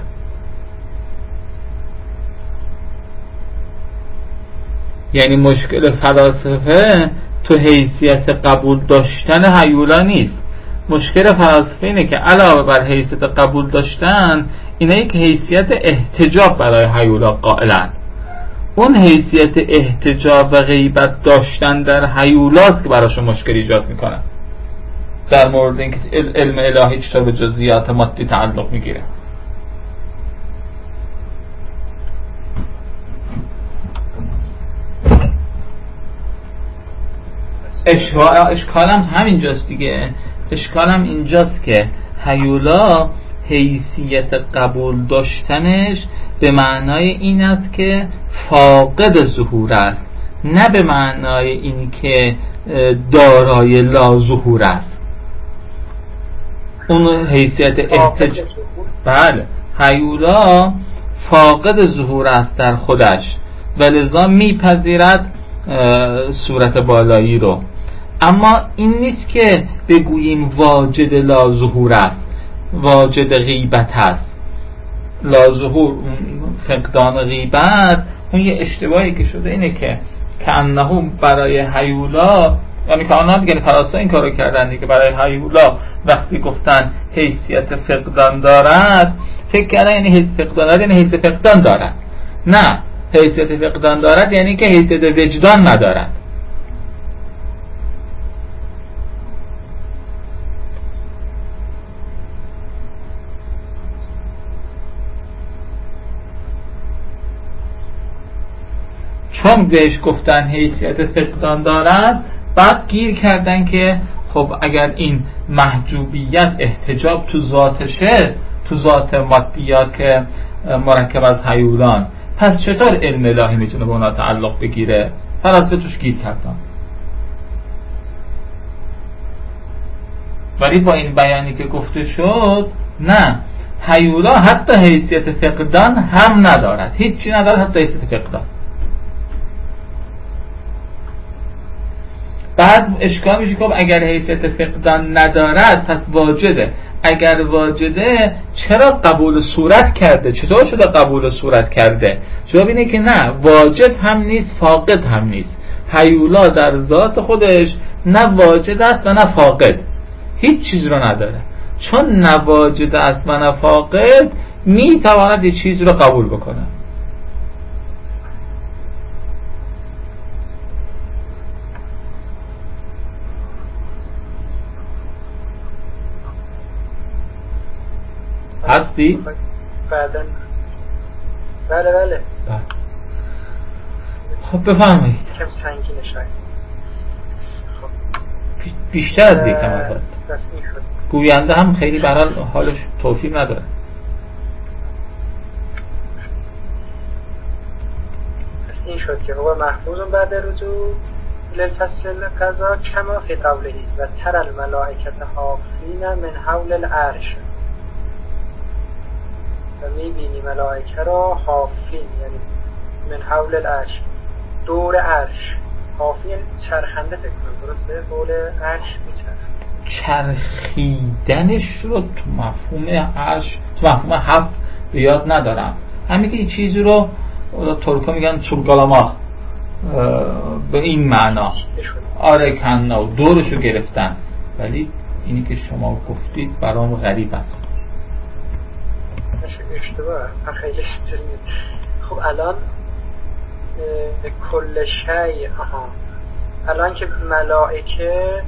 یعنی مشکل فلاسفه تو حیثیت قبول داشتن هیولا نیست. مشکل فلاسفه اینه که علاوه بر حیثیت قبول داشتن، اینایی که حیثیت احتجاب برای هیولا قائلن. اون حیثیت احتجاب و غیبت داشتن در هیولاست که براشون مشکل ایجاد میکنه در مورد اینکه علم الهی چطور به جزئیات مادی تعلق میگیره. اشکالم همینجاست دیگه. اشکالم اینجاست که هیولا حیثیت قبول داشتنش به معنای این است که فاقد ظهور است، نه به معنای این که دارای لا ظهور است. اون حیثیت احتجاب، بله، هیولا فاقد ظهور است در خودش و لذا میپذیرد صورت بالایی رو، اما این نیست که بگوییم واجد لا ظهور است، واجد غیبت است. لا ظهور، فقدان غیبت، اون یه اشتباهی که شده اینه که کأنه برای هیولا، یعنی که آنها دیگه فلاسفه این کارو کردن دیگه، برای هیولا وقتی گفتن حیثیت فقدان دارد فکر کردن یعنی حیثیت فقدان دارد یعنی حیثیت فقدان دارد. نه، حیثیت فقدان دارد یعنی که حیثیت وجدان ندارد. چون بهش گفتن حیثیت فقدان دارد، بعد گیر کردن که خب اگر این محجوبیت احتجاب تو ذاتشه، تو ذات مادیات که مرکب از هیولان، پس چطور علم الهی میتونه به اونا تعلق بگیره؟ فلاسفه توش گیر کردن. ولی با این بیانی که گفته شد، نه، هیولا حتی حیثیت فقدان هم ندارد، هیچی ندارد، حتی حیثیت فقدان. بعد اشکال میشه که اگر حیثیت فقدان ندارد پس واجده. اگر واجده چرا قبول صورت کرده؟ چطور شده قبول صورت کرده؟ جواب اینه که نه، واجد هم نیست، فاقد هم نیست. هیولا در ذات خودش نه واجد است و نه فاقد، هیچ چیز رو نداره. چون نه واجد است و نه فاقد، میتواند یه چیز رو قبول بکنه. هستی؟ بعدن بله. خب بفرمایید. کم سنگینه شاید. خب بیشتر از یکم البته. گوینده هم خیلی برای حالش توفیق نداره. این شد که هو محفوظ بعد رجوع للفصل قضا کما فی قوله و تر الملائکه حافین من حول العرش، و میبینی ملائکه را حافین یعنی من حول العرش، دور عرش. حافین چرخنده فکر کنم، درسته؟ حول عرش میچرخ. چرخیدنش رو تو مفهوم عرش، تو مفهوم هفت به یاد ندارم. همین که این چیزی رو ترکا میگن چورگالاماخ به این معنا، آره کننا و دورشو گرفتن، ولی اینی که شما گفتید برام غریب است. اشتباه خیلی. خب الان کل شیء، الان که ملائکه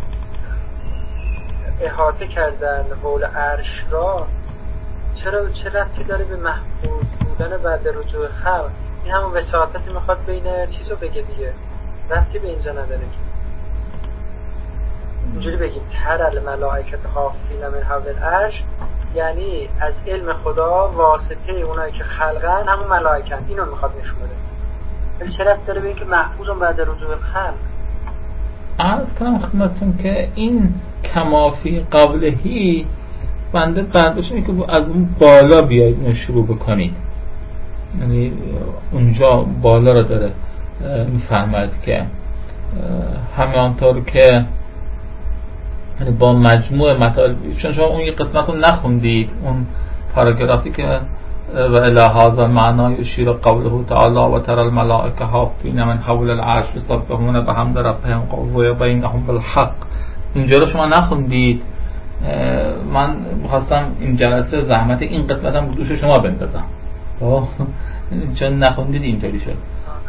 احاطه کردن حول عرش را، چه ربطی داره به محفوظ بودن بعد رجوع خلق؟ این همون وساطتی میخواد بین چیزو بگه دیگه، ربطی به اینجا نداره که اینجوری بگیم تر الملائکه حافین من حول العرش، یعنی از علم خدا واسطه اونایی که خلقن همون ملائکه، اینو میخواد نشون بده. ولی چه ربطی داره به اینکه محفوظون بعد رجوع خلق؟ عرض کنم خدمتتون که این کمافی قبلهی بنده برداشت اینه که از اون بالا بیاید اینو شروع بکنید، یعنی اونجا بالا رو داره میفرماید که همانطور که یعنی با مجموع مطالب، چون شما اون یه قسمت رو نخوندید، اون پاراگرافی که و الی هذا المعنى یشیر قوله تعالی و تری الملائکه حافین من حول العرش یسبحون بحمد ربهم قضی بینهم بالحق، اینجا رو شما نخوندید. من می‌خواستم این جلسه زحمت این قسمتم رو دوش شما بندازم، چون نخوندید اینطوری شد.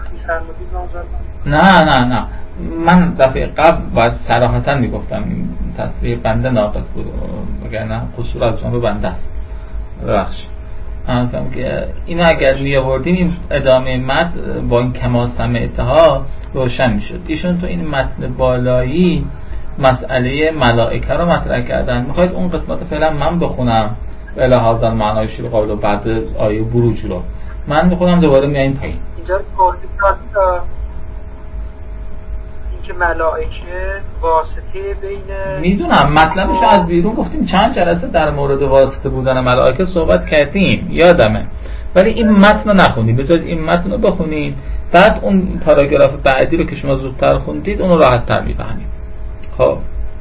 نه من دفعه قبل باید صراحتاً میگفتم، تصریح بنده ناقص بود، وگرنه قصور از جانب بنده است. ببخش. گفتم که اینو اگر میآوردیم این ادامه متن با این کما سمعتها روشن میشد. ایشون تو این متن بالایی مسئله ملائکه رو مطرح کردن. میخواید اون قسمت فعلا من بخونم الی هذا المعنى یشیر قوله بعد آیه بروج رو من میخونم، دوباره میاییم پایین. اینجا توضیح داد که ملائکه واسطه بین، میدونم مطلبش از بیرون گفتیم، چند جلسه در مورد واسطه بودن ملائکه صحبت کردیم یادمه، ولی این متن رو نخوندیم. بذارید این متن رو بخونید، بعد اون پاراگراف بعدی رو که شما زودتر خوندید اون رو راحت تر میفهمید. خب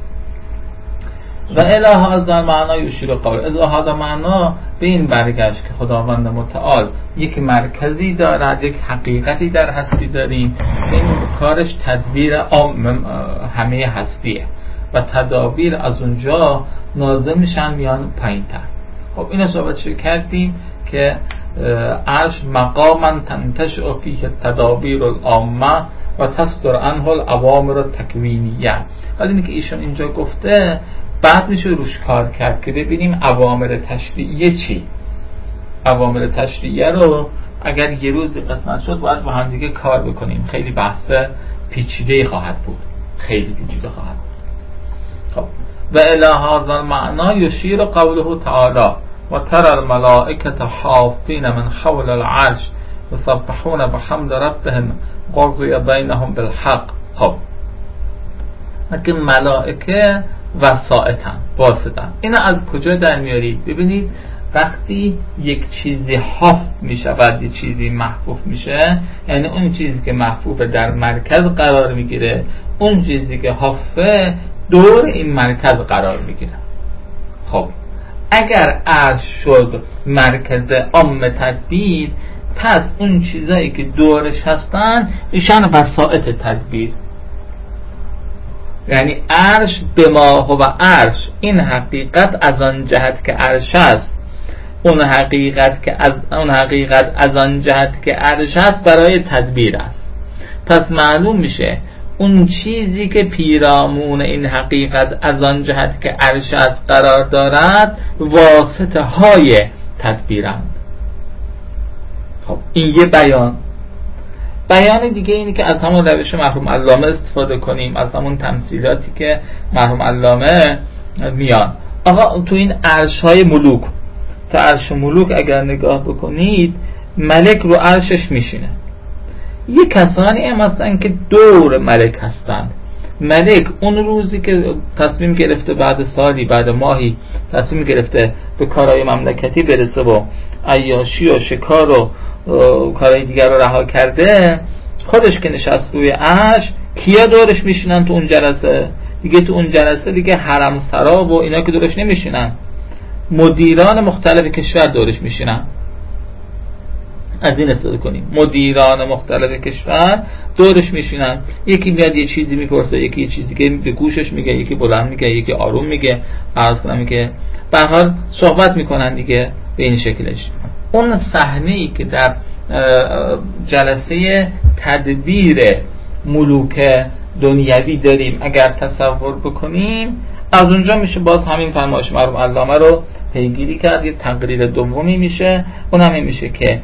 و الی هذا المعنى یشیر قوله، الی هذا المعنى به این برگشت که خداوند متعال یک مرکزی دارد، یک حقیقتی در هستی داریم، این کارش تدبیر همه هستیه و تدابیر از اونجا نازل میشن میان پایین تر. خب اینو صحبتش کردیم که عرش مقاما تنتشع فیه تدابیر العامه و تصدر عنه الاوامر التکوینیه. ولی اینکه ایشون اینجا گفته بعد میشه روش کار کرد که ببینیم اوامر تشریعیه چی. اوامر تشریعیه رو اگر یه روزی قسمت شد باید با هم دیگه کار بکنیم، خیلی بحث پیچیده خواهد بود، خیلی پیچیده خواهد بود. خب و الی هذا المعنى یشیر قوله تعالی و تری الملائکه حافین من حول العرش یسبحون بحمد ربهم قضی بینهم بالحق. خب اگه ملائکه وسائطن، واسطن، اینا از کجا در میارید؟ ببینید وقتی یک چیزی حاف میشود، یک چیزی محفوف میشه، یعنی اون چیزی که محفوفه در مرکز قرار میگیره، اون چیزی که حافه دور این مرکز قرار میگیره. خب اگر عرش شد مرکز عام تدبیر، پس اون چیزایی که دورش هستن ایشان وسائط تدبیر، یعنی عرش به ما هو عرش، این حقیقت از آن جهت که عرش است، اون حقیقت از آن جهت که عرش است برای تدبیر است. پس معلوم میشه اون چیزی که پیرامون این حقیقت از آن جهت که عرش است قرار دارد واسطه های تدبیرند. خب این یه بیان دیگه اینی که از همون روش مرحوم علامه استفاده کنیم، از همون تمثیلاتی که مرحوم علامه میان. آقا تو این عرش‌های ملوک، تا عرش ملوک اگر نگاه بکنید، ملک رو عرشش میشینه، یه کسانی هم هستن که دور ملک هستن. ملک اون روزی که تصمیم گرفته بعد سالی بعد ماهی تصمیم گرفته به کارهای مملکتی برسه و عیاشی و شکار و کارهای دیگر رو رها کرده، خودش که نشست روی عرش، کیا دورش میشینن تو اون جلسه؟ دیگه تو اون جلسه دیگه حرم سرا و اینا که دورش نمیشینن، مدیران مختلف کشور دورش میشینن. از این استفاده کنیم، مدیران مختلف کشور دورش میشینن، یکی میاد یه چیزی میپرسه، یکی یه چیزی که به گوشش میگه، یکی بلند میگه، یکی آروم میگه، عرض کنم که به هر حال صحبت میکنن دیگه به این شکلش. اون صحنه‌ای که در جلسه تدبیر ملوک دنیوی داریم اگر تصور بکنیم، از اونجا میشه باز همین فرمایش مرحوم علامه رو پیگیری کرد. یه تقریر دومی میشه، اون هم میشه که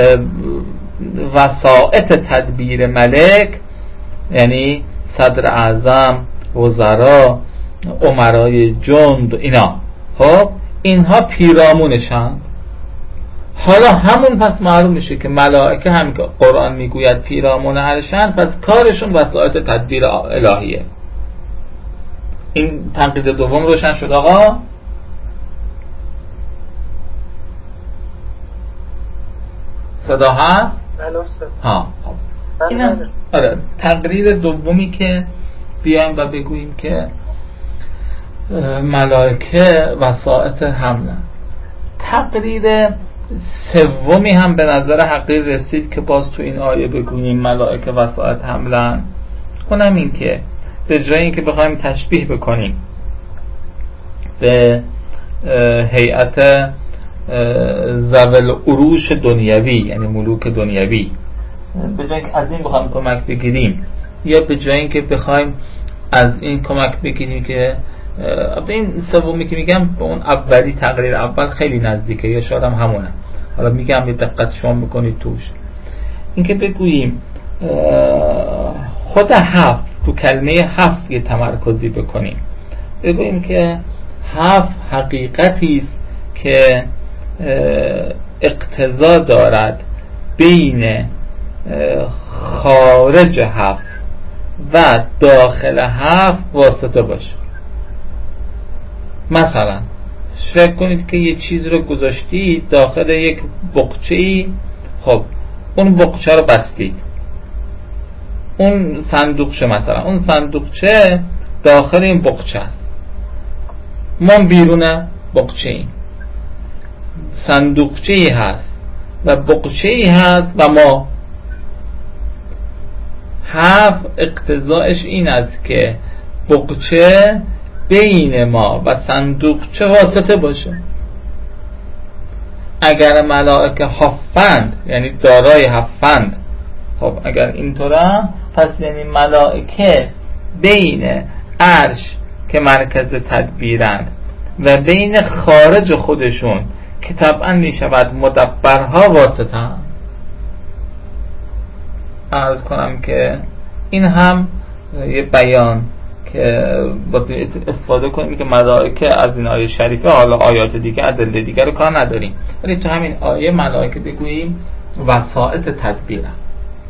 وسائط تدبیر ملک، یعنی صدر اعظم، وزرا، امرای جند، اینا، خب اینها پیرامونشن. حالا همون پس معلوم میشه که ملائکه هم که قرآن میگوید پیرامون عرشن، پس کارشون وسائط تدبیر الهیه. این تنقید دوم روشن شد آقا؟ صدا هست؟ ها. این آره تقریر دومی که بیایم و بگوییم که ملائکه وسائط حملن. تقریر سومی هم به نظر حقیر رسید که باز تو این آیه بگوییم ملائکه وسائط حملن. اونم این که به جای این که بخوایم تشبیه بکنیم به هیئت ذوال عروش دنیوی، یعنی ملوک دنیوی، به جای اینکه از این بخوایم کمک بگیریم، یا به جای اینکه بخوایم از این کمک بگیریم که این سومی که میگم به اون اولی تقریر اول خیلی نزدیکه، یا شاید هم همونه، حالا میگم به دقت شما بکنید توش، اینکه بگوییم خود هفت، تو کلمه هفت یه تمرکزی بکنیم، بگوییم که هفت حقیقتی است که اقتضا دارد بین خارج هفت و داخل هفت واسطه باشه. مثلا فکر کنید که یه چیز رو گذاشتید داخل یک بقچه‌ای، خب اون بقچه رو بستید، اون صندوقچه، مثلا اون صندوقچه داخل این بقچه است، ما بیرون بقچه ایم، صندوقچه‌ای هست و بقچه‌ای هست و ما. هفت اقتضاعش این است که بقچه بین ما و صندوقچه واسطه باشه. اگر ملائکه هفتند، یعنی دارای هفتند، خب اگر اینطوره پس یعنی ملائکه بین عرش که مرکز تدبیرند و بین خارج خودشون که طبعا می شود مدبرها واسطه. عرض کنم که این هم یه بیان که استفاده کنیم که ملائکه از این آیه شریفه، حالا آیات دیگه ادله دیگه رو کار نداریم، ولی تو همین آیه ملائکه بگوییم وسائط تدبیر هم.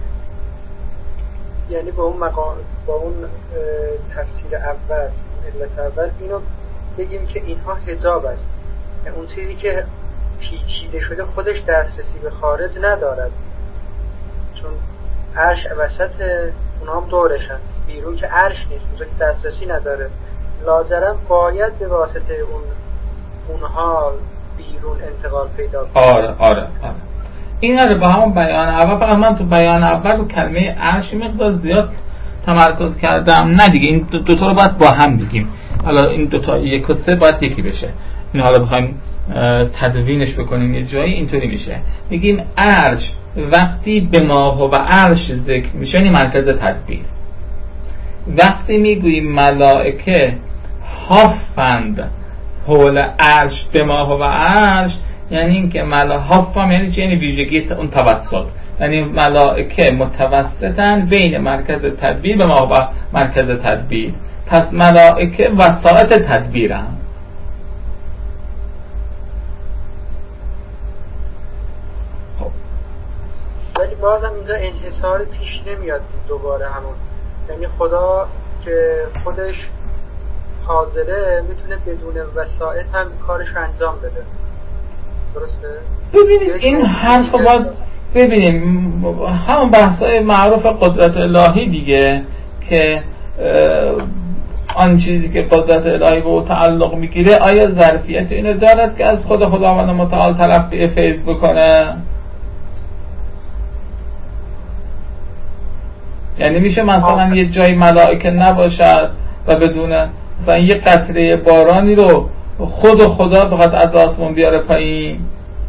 یعنی با اون مقام، با اون تفسیر اول، علت اول، اینو بگیم که اینها حجاب است، یعنی اون چیزی که پیچیده شده خودش دسترسی به خارج ندارد، چون عرش وسط اونها هم دورشن، بیرون که عرش نیست، اونجا که دسترسی نداره، لاجرم باید به واسطه اونها بیرون انتقال پیدا کنه. آره. این با همون بیان اول، فقط من تو بیان اول رو کلمه عرش مقدار زیاد تمرکز کردم. نه دیگه این دوتا رو باید با هم بگیم. حالا این دوتا یک و سه باید یکی بشه. این حالا بخوایم تدوینش بکنیم یه جایی اینطوری میشه، بگیم عرش وقتی به ما و عرش ذکر میشه یعنی مرکز تدبیر. وقتی میگوییم ملائکه هافند حول عرش به ما و عرش، یعنی این که هافم یعنی چی؟ یعنی ویژگی اون توسط، یعنی ملائکه متوسطن بین مرکز تدبیر به ما و مرکز تدبیر، پس ملائکه وسائط تدبیرن. ولی بازم اینجا انحصار پیش نمیاد دوباره همون، یعنی خدا که خودش حاضره میتونه بدون وسائط هم کارش انجام بده. درسته؟ ببینید این حرف باید ببینیم همون بحثای معروف قدرت الهی دیگه، که آن چیزی که قدرت الهی به او تعلق میگیره آیا ظرفیت اینو دارد که از خود خداوند متعال تلقی فیض بکنه؟ یعنی میشه مثلا یه جای ملائکه نباشد و بدون مثلا یه قطره بارانی رو خود خدا بخواد از آسمون بیاره پایین؟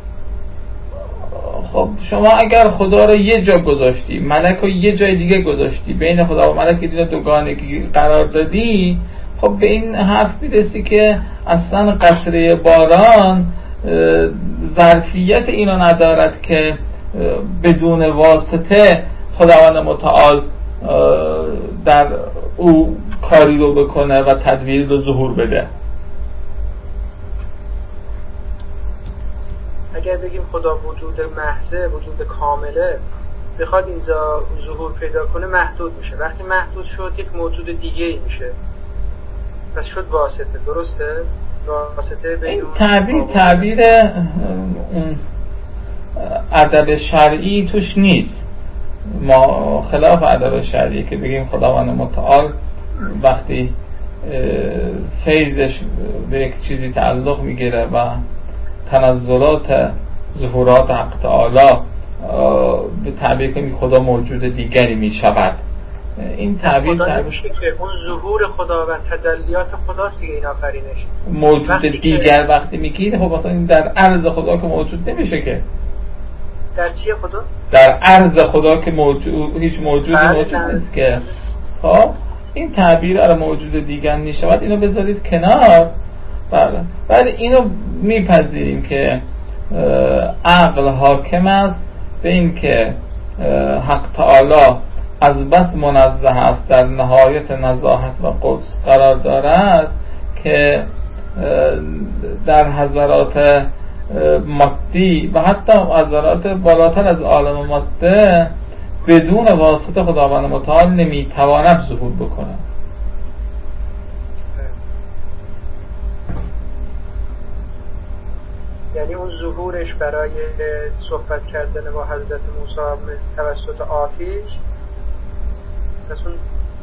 خب شما اگر خدا رو یه جا گذاشتی، ملک رو یه جای دیگه گذاشتی، بین خدا و ملک دیگه دوگانگی قرار دادی، خب به این حرف میرسی که اصلا قطره باران ظرفیت اینو ندارد که بدون واسطه خداوند متعال در او کاری رو بکنه و تدبیر رو ظهور بده. اگر بگیم خدا وجود محضه، وجود کامله، بخواد اینجا ظهور پیدا کنه محدود میشه. وقتی محدود شد یک موجود دیگه ای میشه، پس شد واسطه. درسته؟ واسطه بین این تعبیر اون ادب شرعی توش نیست. ما خلاف ادب شرعی که بگیم خداوند متعال وقتی فیضش به یک چیزی تعلق میگیره و تنزلات ظهورات حق تعالی به تعبیر کنیم خدا موجود دیگری می شود. این تعبیر که اون ظهور خداوند تجلیات خداست دیگه، این آفرینش موجود دیگر وقتی میگید خب اصلا این در عرض خدا که موجود نمیشه که. در چیه خدا؟ در عرض خدا که هیچ موجودی موجود نیست که. خب این تعبیر از موجود دیگر نشود اینو بذارید کنار. بله ولی اینو میپذیریم که عقل حاکم است به این که حق تعالی از بس منزه است، در نهایت نزاهت و قدس قرار دارد که در حضرات مادی و حتی حضرات بالاتر از عالم ماده بدون واسطه خداوند متعال نمیتواند ظهور بکنه. یعنی اون ظهورش برای صحبت کردن با حضرت موسی توسط آتش، پس اون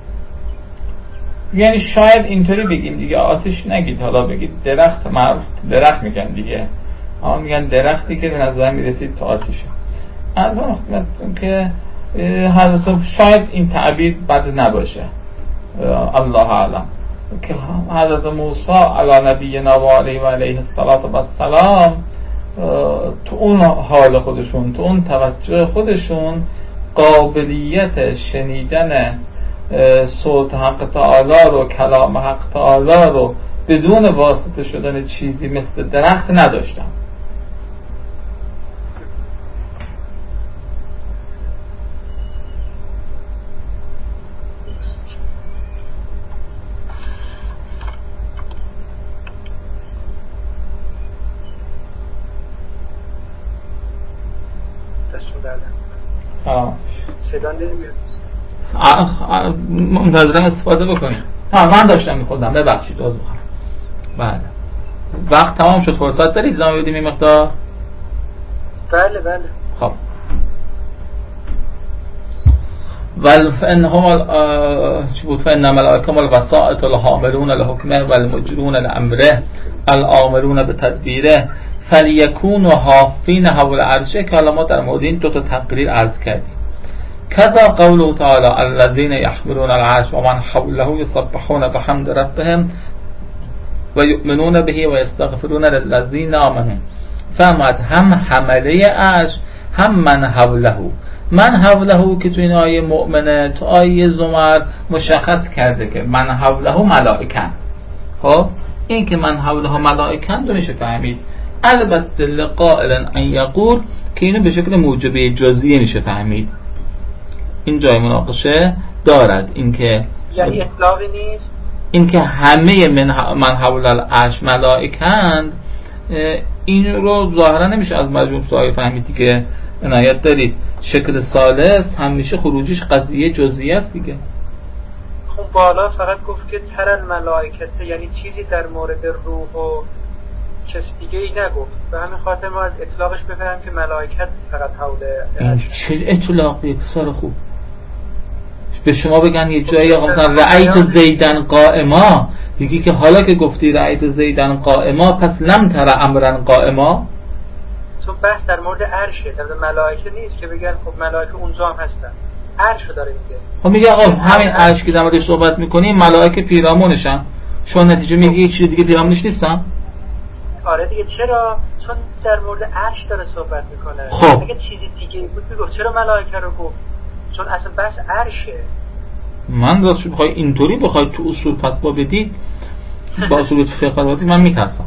یعنی شاید اینطوری بگیم دیگه، آتش نگید، حالا بگید درخت، معروف درخت میگن دیگه، میگن درختی که به نظر میرسید تا آتشه. از اون که حضرت شاید این تعبیر بد نباشه، الله اعلم، که حضرت موسی علی نبینا و علیه السلام تو اون حال خودشون، تو اون توجه خودشون قابلیت شنیدن صوت حق تعالی رو، کلام حق تعالی رو بدون واسطه شدن چیزی مثل درخت نداشتن. سلام. صدا نمیاد. منتظرم استفاده بکنید. من داشتم میخوندم، ببخشید عذر میخوام. بله. وقت تمام شد، فرصت دارید ادامه بدیم این مقدار؟ بله بله. خب. فإنهم الملائكة الوسائط الحاملون لحكمه والمجرون لأمره الآمرون بتدبیره فلیکونوا حافین حول عرشه، که حالا ما در مورد این دو تا تقریر عرض کردیم. کذا قوله تعالی الذين يحملون العرش ومن حوله يسبحون بحمد ربهم ويؤمنون به ويستغفرون للذين آمنوا. فهمت هم حمله عرش هم من حوله. من حوله که تو این آیه مؤمنه، تو آیه زمر مشخص کرده که من حوله ملائکن. خب این که من حوله ملائکن رو میشه فهمید. البته لقائل ان یقول که اینو به شکل موجبه جزئیه میشه فهمید. این جای مناقشه دارد، اینکه یعنی اطلاقی نیست، اینکه همه من حول العرش ملائکند، این رو ظاهرا نمیشه از مجموع سوال فهمیدی که عنایت دارید شکل ثالث همیشه خروجیش قضیه جزئی است دیگه. خب بالا فقط گفت که ترن ملائکته، یعنی چیزی در مورد روح و کس دیگه ای نگفت. به همین خاطر ما از اطلاقش بفهمیم که ملائکت فقط حول این چه اطلاقی؟ پسر خوب به شما بگن یه جایی آقا مثلا رأیت زیدن قائما، یکی که حالا که گفتی رأیت زیدن قائما پس لم تر امرن قائما. چون بحث در مورد عرشه، در مورد ملائکه نیست که بگن خب ملائکه اونجا هم هستن. عرشو داره میگه. خب میگه آقا همین عرش که در موردش صحبت میکنیم ملائکه پیرامونشن، شما نتیجه میگی یه چیز دیگه پیرامونش نیستن؟ آره دیگه. چرا؟ چون در مورد عرش داره صحبت میکنه. خب اگه چیزی دیگه بود میگفت چرا ملائکه رو گفت؟ چون اصلا بحث عرشه. من راستش بخوای اینطوری بخوای تو اصول فتوا بدید با اصول فقه فتوا بدید من میترسم.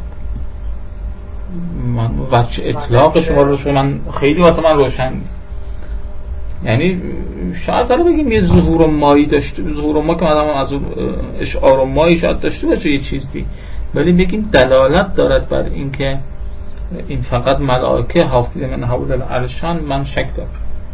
من وجه اطلاق شما رو من خیلی واسه من روشن نیست. یعنی شاید حالا بگیم یه ظهور مایی داشته، ظهور ما که مثلا از اشعار مایی شاید داشته باشه یه چیزی، ولی بگیم دلالت دارد بر این که این فقط ملائکه حافظ من حول العرشان، من شک دارم.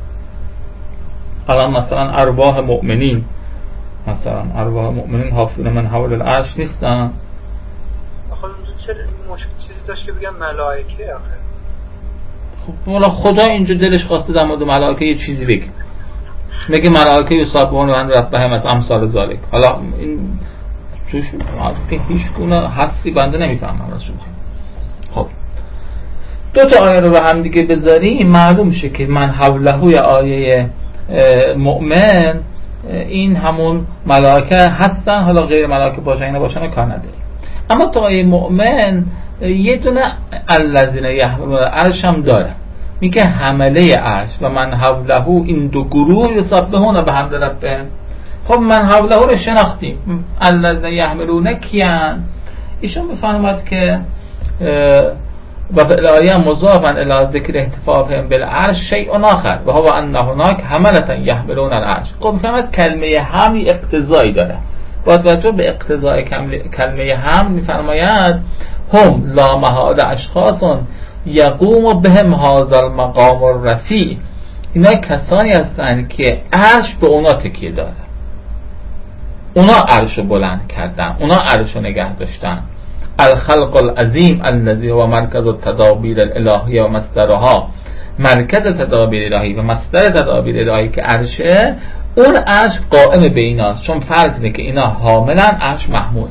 الان مثلا ارواح مؤمنین، مثلا ارواح مؤمنین حافظ من حول العرش نیستن؟ آخه چه مشکل چیزی داشت که بگم ملائکه؟ آخه خب والا خدا اینجا دلش خواسته در مورد ملائکه یه چیزی بگه، میگه ملائکه یسبحون و ربهم از امثال ذالک. حالا این توش هیچ گونه حسی بنده نمیفهمم از شما. خب دو تا آیه رو به هم دیگه بذاریم معلوم شه که من حوله یا آیه مؤمن این همون ملائکه هستن، حالا غیر ملائکه باشن یا نباشن کار نداره. اما تو آیه مؤمن یه دونه الذین یحملون العرش هم داره، میگه حمله عرش و من حوله، این دو گروه یسبحون بحمد ربهم. خب من حوله رو شناختیم، الذین یحملون کیان؟ ایشون میفهمد که و فی الآیه مضافا الی ذکر احتفافهم بالعرش شیء آخر و هو ان هناک حملة یحملون العرش. خب میفهمد کلمه حمل اقتضایی داره، با توجه به اقتضای کلمه حمل میفرماید هم لا محال اشخاص یقوم بهم هذا المقام الرفیع، اینا کسانی هستند که عرش به اونا تکیه داره، اونا عرش رو بلند کردن، اونا عرش رو نگه داشتن. الخلق العظیم الذی هو مرکز التدابیر الالهی و مصدرها، مرکز تدابیر الهی و مصدر تدابیر الهی که عرشه، اون عرش قائم به ایناست، چون فرض اینه که اینا حاملن عرش محموله.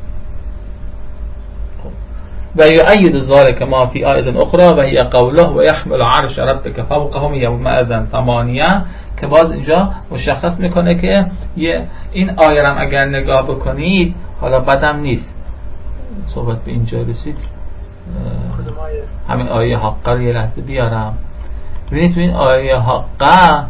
و یؤید ذلک ما فی آیه اخرى و هی قوله و یحمل عرش ربک فوقهم یومئذ ثمانیه، که باز اینجا مشخص میکنه که این آیه رو اگر نگاه بکنید، حالا بدم نیست صحبت به اینجا رسید، همین آیه حقه رو یه لحظه بیارم. ببینید تو این آیه حقه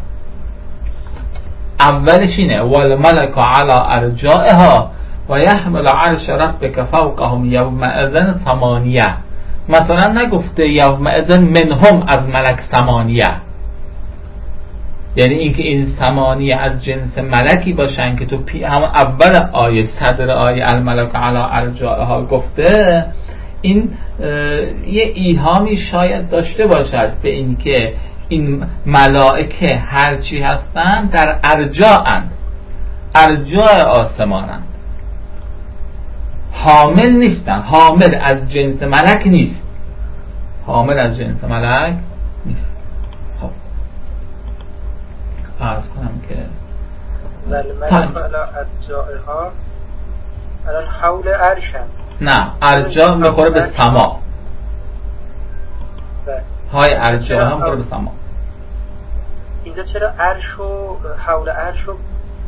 اولش اینه والملک علی ارجائها و یحمل عرش ربک فوقهم یومئذ ثمانیه. مثلا نگفته یومئذ منهم از ملک ثمانیه، یعنی اینکه این ثمانیه از جنس ملکی باشن که تو همون اول آیه صدر آیه الملک علی ارجائها گفته. این یه ایهامی شاید داشته باشد به اینکه این ملائکه هرچی هستند در ارجاءند، ارجاء آسمانند، حامل نیستن، حامل از جنس ملک نیست، حامل از جنس ملک نیست. خب عرض کنم که الملک علی ارجائها الان حول عرشن، نه ارجاء میخوره به سما، های ارجاء هم میخوره به سما. اینجا چرا عرش و حول عرش رو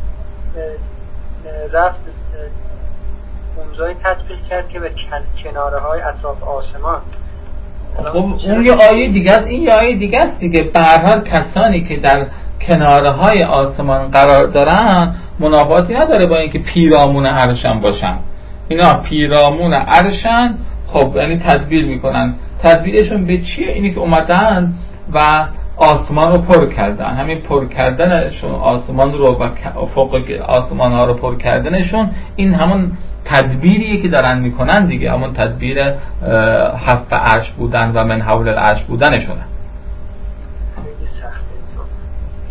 رفت اونجای تطبیق کرد که به کناره های اطراف آسمان؟ خب اون یه آیه دیگه است، این یه آیه دیگه است دیگه. به هر حال کسانی که در کناره های آسمان قرار دارن منافاتی نداره با اینکه پیرامون عرشن باشن. اینا پیرامون عرشن، خب یعنی تدبیر میکنن. تدبیرشون به چیه؟ اینی که اومدن و آسمان رو پر کردن. همین پر کردنشون آسمان رو و فوق آسمان ها رو پر کردنشون، این همون تدبیریه که دارن میکنن دیگه، همون تدبیر حف عرش بودن و من حول العرش بودنشونه.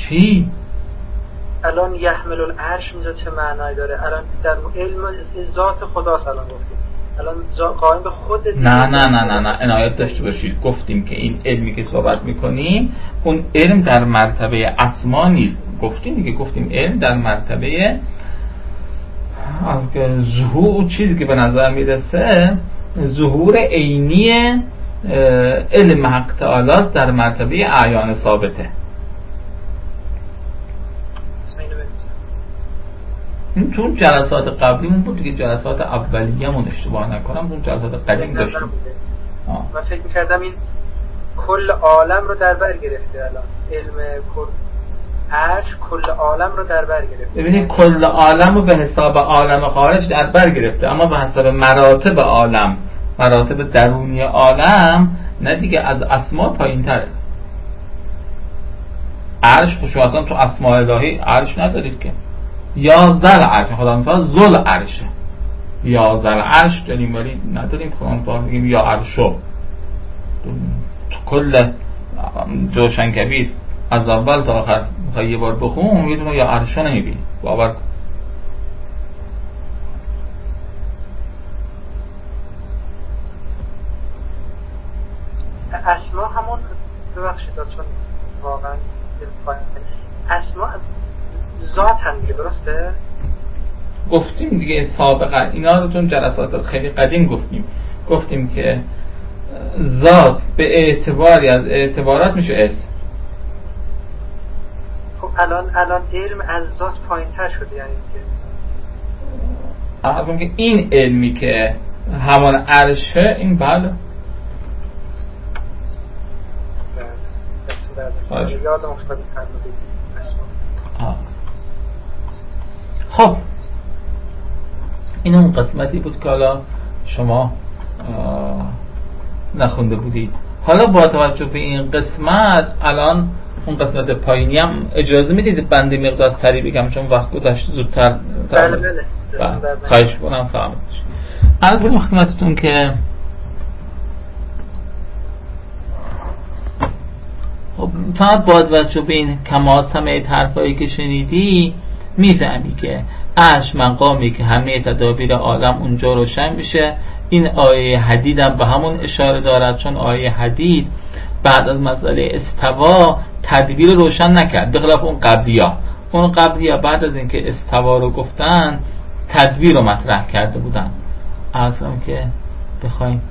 چی؟ الان یحمل العرش اینجا چه معنایی داره؟ الان در علم ذات خداست الان گفتیم. الان قائم به خود نه عنایت داشته باشید. گفتیم که این علمی که صحبت میکنیم اون علم در مرتبه اسما نیست. گفتیم علم در مرتبه ظهور، چیزی که به نظر میرسه ظهور عینی علم حق تعالی در مرتبه اعیان ثابته. این تو جلسات قبلیمون بود دیگه، جلسات اولیه‌مون اشتباه نکنم اون جلسات قدیم داشتیم. من فکر می‌کردم این کل عالم رو در بر گرفته. الان علم عرش کل عالم رو در بر گرفته. ببینید کل عالم رو به حساب عالم خارج در بر گرفته، اما به حساب مراتب عالم، مراتب درونی عالم نه دیگه، از اسما پایین تره. عرش خشوع اصلا تو اسماء الهی عرش ندارید که. یا ذل عرش، خدا متعال ذل عرشه، یا ذل عرش داریم ولی نداریم خدا متعال بگیم یا عرشو. تو کل جوشن کبیر از اول تا آخر میخوایی یه بار بخون یه دونه یا عرشو نمیبینی، باور کن. اسما همون ببخشید چون واقعا اسما ذات هم دیگه، درسته؟ گفتیم دیگه سابقا اینا رو چون جلسات خیلی قدیم گفتیم که ذات به اعتباری از اعتبارات میشه اسم. خب الان علم از ذات پایین تر شده، یعنی که این علمی که همان عرشه این بله یادم افتاد فرمودید اسما. خب این اون قسمتی بود که حالا شما نخونده بودید. حالا با توجه به این قسمت الان اون قسمت پایینی هم اجازه میدید بنده مقدار سریع بگم چون وقت گذشت زودتر. بله خواهش کنم. سلامت باشید. عرض کنم خدمتتون که خب فقط با توجه به این کما سمعت حرفایی که شنیدی میفهمی که عرش مقامی که همه تدابیر عالم اونجا روشن میشه. این آیه حدید هم به همون اشاره دارد، چون آیه حدید بعد از مسئله استوا تدبیر روشن نکرد، به خلاف اون قبلی‌ها بعد از اینکه استوا رو گفتن تدبیر رو مطرح کرده بودن. اصلا که بخوایم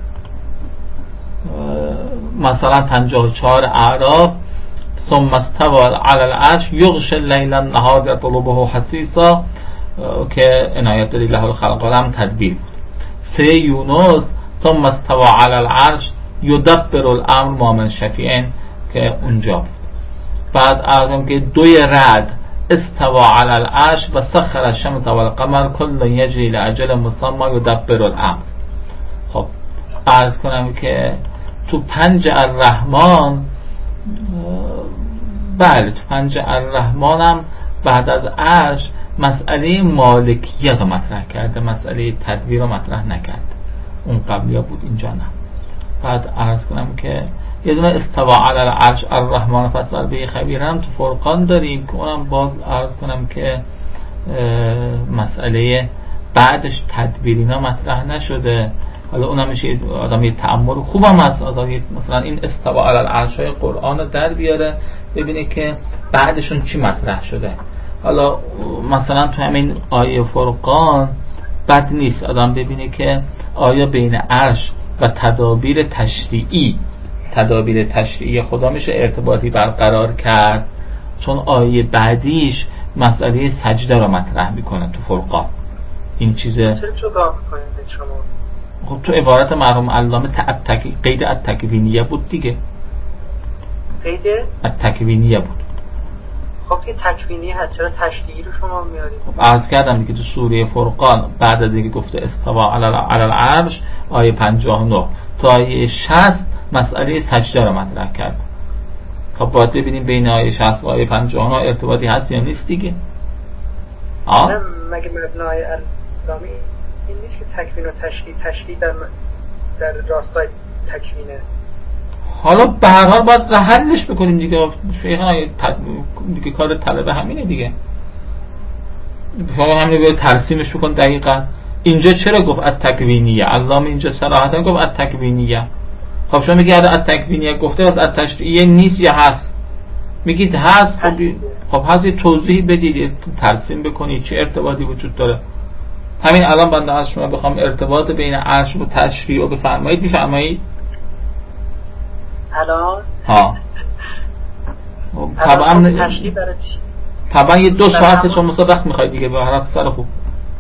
مثلا 54 اعراف ثم استوى على العرش یغشی اللیل النهار یطلبه حثیثا که عنایت داری له الخلق هم تدبیر بود. 3 یونس ثم استوى على العرش یدبر الامر ما من شفیع که اونجا بود. بعد ازم که 2 رعد استوى على العرش و سخر الشمس والقمر كل یجری لاجل مسمى یدبر الامر. خب عرض کنم که تو 5 الرحمن، بله تو 5 الرحمن هم بعد از عرش مسئله مالکیت رو مطرح کرده، مسئله تدبیر رو مطرح نکرده. اون قبلی‌ها بود، اینجا نه. بعد عرض کنم که یه دونه استوا علی العرش الرحمن فاسأل به خبیرم تو فرقان داریم که اونم باز عرض کنم که مسئله بعدش تدبیرینا مطرح نشده. حالا اونم میشه آدم یه تأمل خوبم هست، آدم مثلا این استوا علی العرش های قرآن رو در بیاره ببینه که بعدشون چی مطرح شده. حالا مثلا تو همین آیه فرقان بد نیست آدم ببینه که آیا بین عرش و تدابیر تشریعی خدا میشه ارتباطی برقرار کرد، چون آیه بعدیش مسئله سجده رو مطرح میکنه تو فرقان. این چیزه چرا جدا میکنید شما؟ خب تو عبارت مرحوم علامه قید التکوینیه بود دیگه، قید التکوینیه بود. خب که تکوینی هست، چرا تشریعی رو شما میارید؟ خب عرض کردم دیگه تو سوره فرقان بعد از اینکه گفته استوا علی العرش آیه 59 تا آیه 60 مسئله سجده رو مطرح کرد. خب باید ببینیم بین آیه 60 و آیه 59 ارتباطی هست یا نیست دیگه. مگه مبنای اسلامی این نیست که تکوین و تشریع در راستای تکوینه؟ حالا به هر حال باید حلش بکنیم دیگه. دیگه کار طلبه همینه دیگه. شما همین باید ترسیمش بکن دقیقا. اینجا چرا گفت التکوینیه؟ علامه اینجا صراحتا گفت التکوینیه. خب شما میگی التکوینیه گفته از التشریعیه نیست یا هست؟ میگید هست. خب هست یه توضیح بدید، ترسیم بکنید چه ارتباطی وجود داره. همین الان بنده از شما بخوام ارتباط بین عرش و تشریع رو بفرمایید، میفرمایید؟ الان طبعا تشریع برای چی؟ طبعا یه 2 ساعت شما وقت میخواید دیگه به هر سر خوب.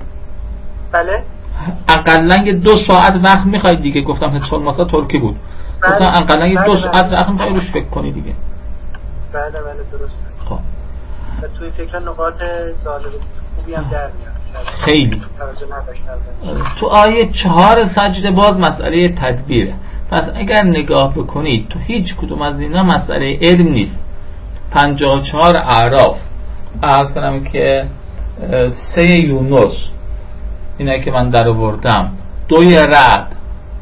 بله اقلا یه 2 ساعت وقت میخواید دیگه. گفتم حسب المسا ترکی بود. گفتم اقلا یه 2 ساعت وقت میخواید روش فکر کنید دیگه. بله درسته. خب و توی فکر نقاط جالب خوبی هم در میاد. خیلی تو آیه 4 سجده باز مسئله تدبیره. پس اگر نگاه بکنید تو هیچ کدوم از اینا مسئله علم نیست. 54 اعراف، عرض کنم که 3 یونس، اینایی که من در آوردم، 2 رعد،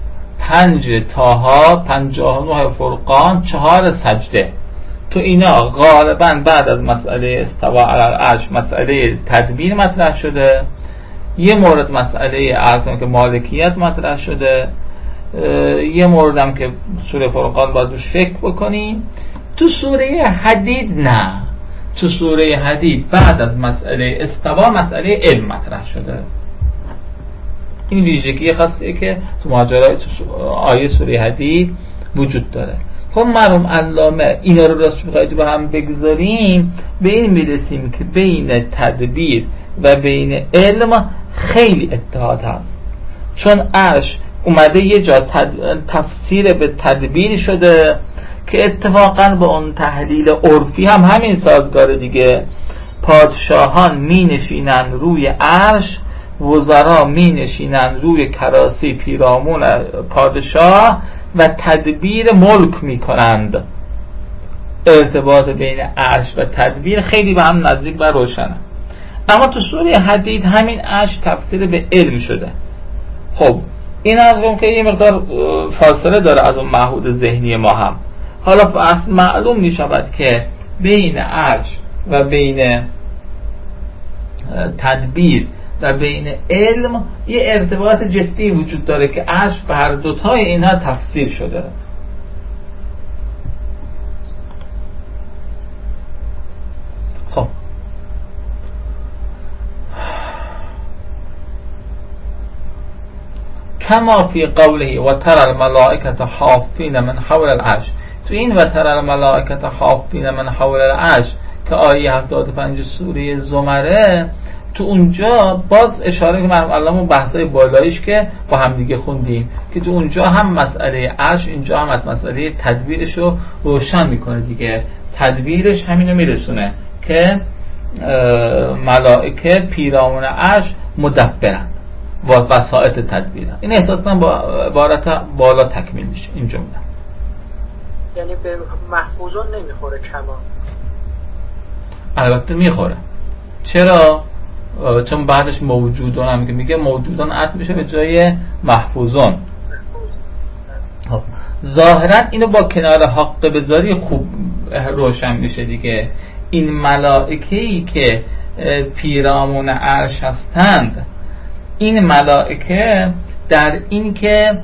5 طه، 59 فرقان، 4 سجده، تو اینا غالبا بعد از مسئله استوا علی العرش مسئله تدبیر مطرح شده. یه مورد مسئله عرض کنم که مالکیت مطرح شده. یه موردم که سوره فرقان باید روش فکر بکنیم. تو سوره حدید نه. تو سوره حدید بعد از مسئله استوا مسئله علم مطرح شده. این ویژگی خاصیه که تو ماجرای آیه سوره حدید وجود داره. خب مرحوم علامه اینا رو راست بخواید با هم بگذاریم به این میرسیم که بین تدبیر و بین علم خیلی اتحاد هست. چون عرش اومده یه جا تفسیر به تدبیر شده که اتفاقا با اون تحلیل عرفی هم همین سازگاره دیگه. پادشاهان می نشینن روی عرش، وزرا می نشینن روی کراسی پیرامون پادشاه و تدبیر ملک می کنند. ارتباط بین عرش و تدبیر خیلی به هم نزدیک و روشنه. اما تو سوره حدید همین عرش تفسیر به علم شده. خب این از اون که یه مقدار فاصله داره از اون معهود ذهنی ما هم. حالا اصلا معلوم می شود که بین عرش و بین تدبیر و بین علم یه ارتباط جدی وجود داره که عرش به هر دوتای اینها تفسیر شده. خب کما فی قوله و ترى الملائکه حافین من حول العرش. تو این و ترى الملائکه حافین من حول العرش که آیه 75 سوره زمره، تو اونجا باز اشاره که مرحوم علامه اون بحثای بالایش که با هم دیگه خوندیم که تو اونجا هم مسئله عرش، اینجا هم از مسئله تدبیرش رو روشن میکنه دیگه. تدبیرش همینو میرسونه که ملائکه پیرامون عرش مدبرن و وسائط تدبیرن. این احساساً با عبارت بالا تکمیل میشه این جمله. یعنی به محفوظون نمیخوره کما؟ البته میخوره. چرا؟ چون بعدش موجودون هم میگه موجودون عطف میشه به جای محفوظون. ظاهرا اینو با کنار حق بذاری خوب روشن میشه دیگه. این ملائکه‌ای که پیرامون عرش هستند، این ملائکه در این که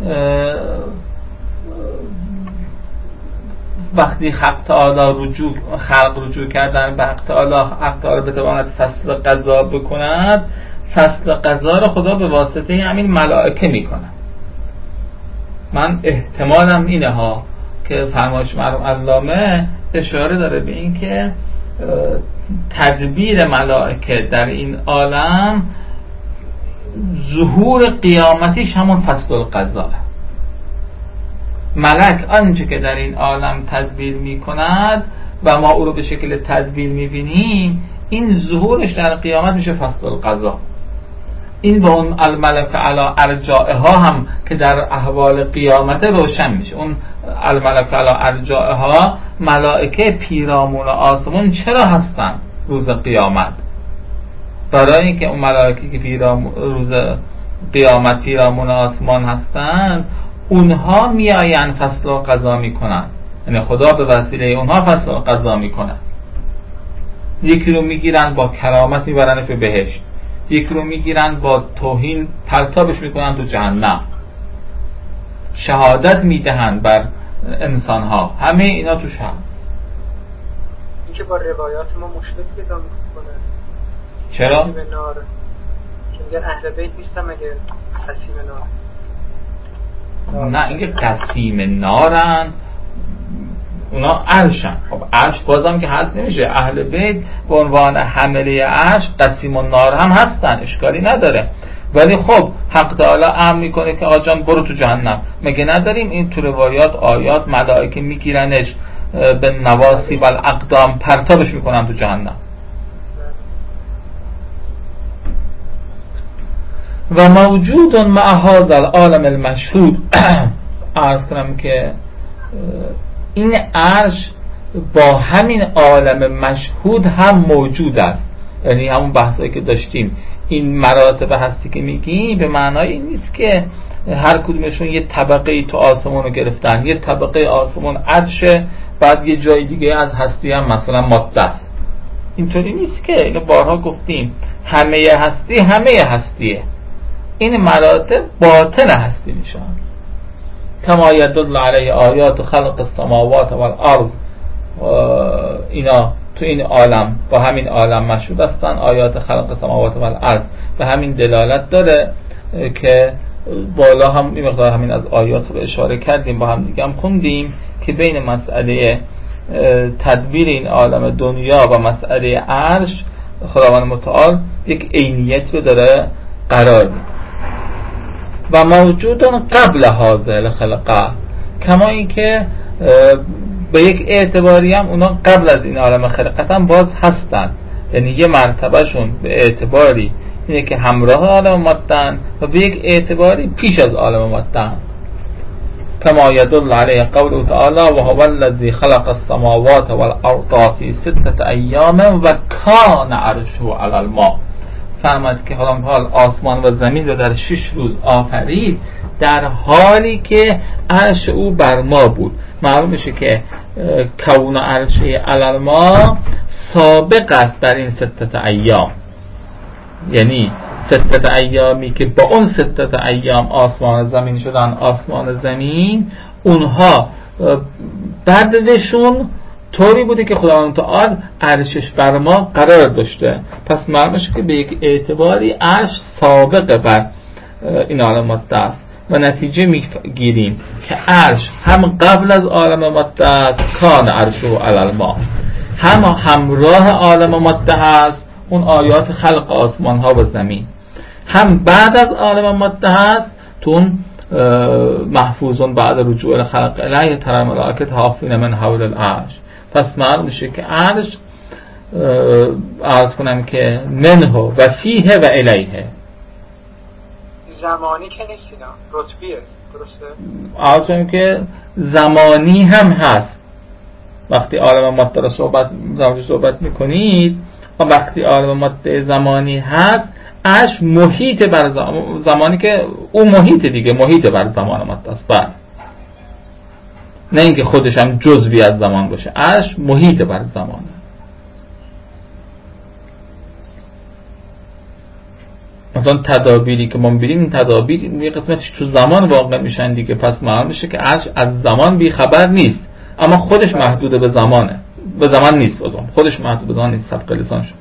وقتی حق تعالی خلق رجوع کردن به حق تعالی بتواند فصل قضا بکند، فصل قضا رو خدا به واسطه همین ملائکه میکنه. من احتمالم اینه ها که فرمایش مرحوم علامه اشاره داره به این که تدبیر ملائکه در این عالم ظهور قیامتیش همون فصل القضا. ملک آنچه که در این عالم تدبیر می کند و ما او رو به شکل تدبیر می بینیم، این ظهورش در قیامت میشه فصل القضا. این با اون الملک علی ارجائها هم که در احوال قیامت روشن میشه. اون الملک علی ارجائها ملائکه پیرامون آسمان چرا هستن روز قیامت؟ برای اینکه اون ملائکه که روز قیامت پیرامون آسمان هستن، اونها میآیند فصل رو قضا میکنن، یعنی خدا به وسیله اونها فصل رو قضا میکنه. یکی رو میگیرن با کرامت میبرنش به بهشت، یکی رو میگیرن با توهین پرتابش میکنن تو جهنم، شهادت میدهن بر انسانها، همه اینا توش هست. این که با روایات ما مشکل پیدا میکنه. چرا؟ قسیم نار که میگن اهل بیت نیستن مگه قسیم نار؟ نه اینکه قسیم نارن، اونا عرشن. خب عرش بازم که هست نمیشه. اهل بیت به عنوان حمله عرش قسیم النار هم هستن، اشکالی نداره. ولی خب حق تعالی امر میکنه که آقا جان برو تو جهنم. مگه نداریم این تو روایات آیات ملائکه میگیرنش به نواسی و الاقدام پرتابش میکنن تو جهنم. و موجود مع هذا العالم المشهود عرض کنم که این عرش با همین عالم مشهود هم موجود است. یعنی همون بحثایی که داشتیم، این مراتب هستی که میگی به معنای این نیست که هر کدومشون یه طبقه تو آسمون رو گرفتن، یه طبقه آسمون عرشه، بعد یه جای دیگه از هستی هم مثلا ماده است. اینطوری نیست که، اینو بارها گفتیم، همه هستی همه هستیه. این مراتب باطن هستی میشن. کما یدل علیه آیات خلق السماوات والارض، اینا تو این عالم با همین عالم مشهود هستن. آیات خلق السماوات والارض به همین دلالت داره که بالا هم این مقدار همین از آیات رو اشاره کردیم، با هم دیگه هم خوندیم که بین مسئله تدبیر این عالم دنیا و مسئله عرش خداوند متعال یک عینیت رو داره قرار میده. و موجودون قبل هذه الخلقه، کما این که به یک اعتباری هم اونا قبل از این عالم خلقت هم باز هستن، یعنی یه مرتبه شون به اعتباری اینه که همراه عالم مادن و به یک اعتباری پیش از عالم مادن. کما یدل علیه قوله تعالی و هو الذی خلق السماوات والارض فی 6 ایام و کان عرشه علی الماء. فرمود که حال آسمان و زمین رو در 6 روز آفرید در حالی که عرش او بر ما بود. معلوم میشه که کون عرشه علی الماء سابق است در این 6 ایام، یعنی 6 ایامی که با اون 6 ایام آسمان و زمین شدن آسمان و زمین، اونها بعدشون طوری بوده که خداوند تعالی عرشش بر ما قرار داشته. پس معلوم میشه که به یک اعتباری عرش سابقه بر این عالم ماده است و نتیجه میگیریم که عرش هم قبل از عالم ماده است، کان عرشه علی الماء، هم همراه عالم ماده هست، اون آیات خلق آسمان ها و زمین، هم بعد از عالم ماده هست، تون محفوظون بعد رجوع الخلق الیه تری الملائکه حافین من حول العرش. پس معلوم میشه که عرش عرض کنم که منه و فیه و الیه، زمانی که نیست، اینا رتبیه، درسته؟ عرض کنم که زمانی هم هست. وقتی عالم ماده رو صحبت میکنید و وقتی عالم ماده زمانی هست، عرش محیط بر زمانی که اون محیط دیگه محیط بر زمان ماده است. بعد نه اینکه خودش هم جزوی از زمان باشه، عرش محیط بر زمانه. مثلا تدابیری که ما می‌بینیم، این تدابیر یه قسمتش تو زمان واقع میشن دیگه. پس معلوم میشه که عرش از زمان بی خبر نیست، اما خودش محدود به زمانه، به زمان نیست، خودش محدود به زمان نیست. سبق لسان شد.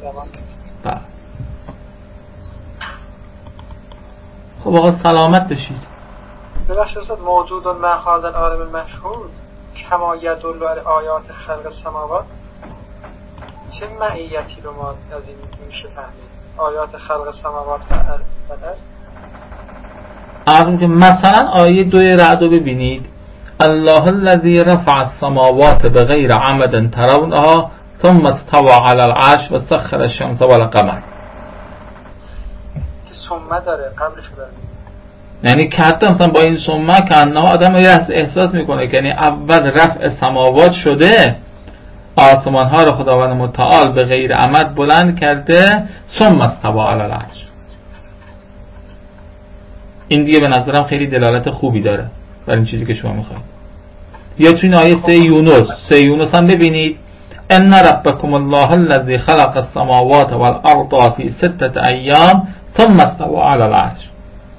خب آقا سلامت بشید. ببخشید استاد، موجود مأخذ العالم المشهود کما یدل علی آیات خلق السماوات، چه معیتی رو ما از این میشه فهمید؟ آیات خلق السماوات و الارض، عقل که مثلا آیه 2 رعد رو ببینید، الله الذی رفع السماوات بغیر عمد ترونها ثم استوى على العرش و سخر الشمس والقمر، که سمه داره قبلش داره، یعنی که مثلا با این سمه که انها آدم احساس میکنه که یعنی اول رفع سماوات شده، آسمان ها رو خداوند متعال به غیر عمد بلند کرده، ثم استوى علی العرش. این دیگه به نظرم خیلی دلالت خوبی داره. برای این چیزی که شما میخواید. یا تو این آیه 3 یونس هم ببینید ان ربکم الله الذی خلق السماوات والارض فی 6 ایام ثم استوى علی العرش.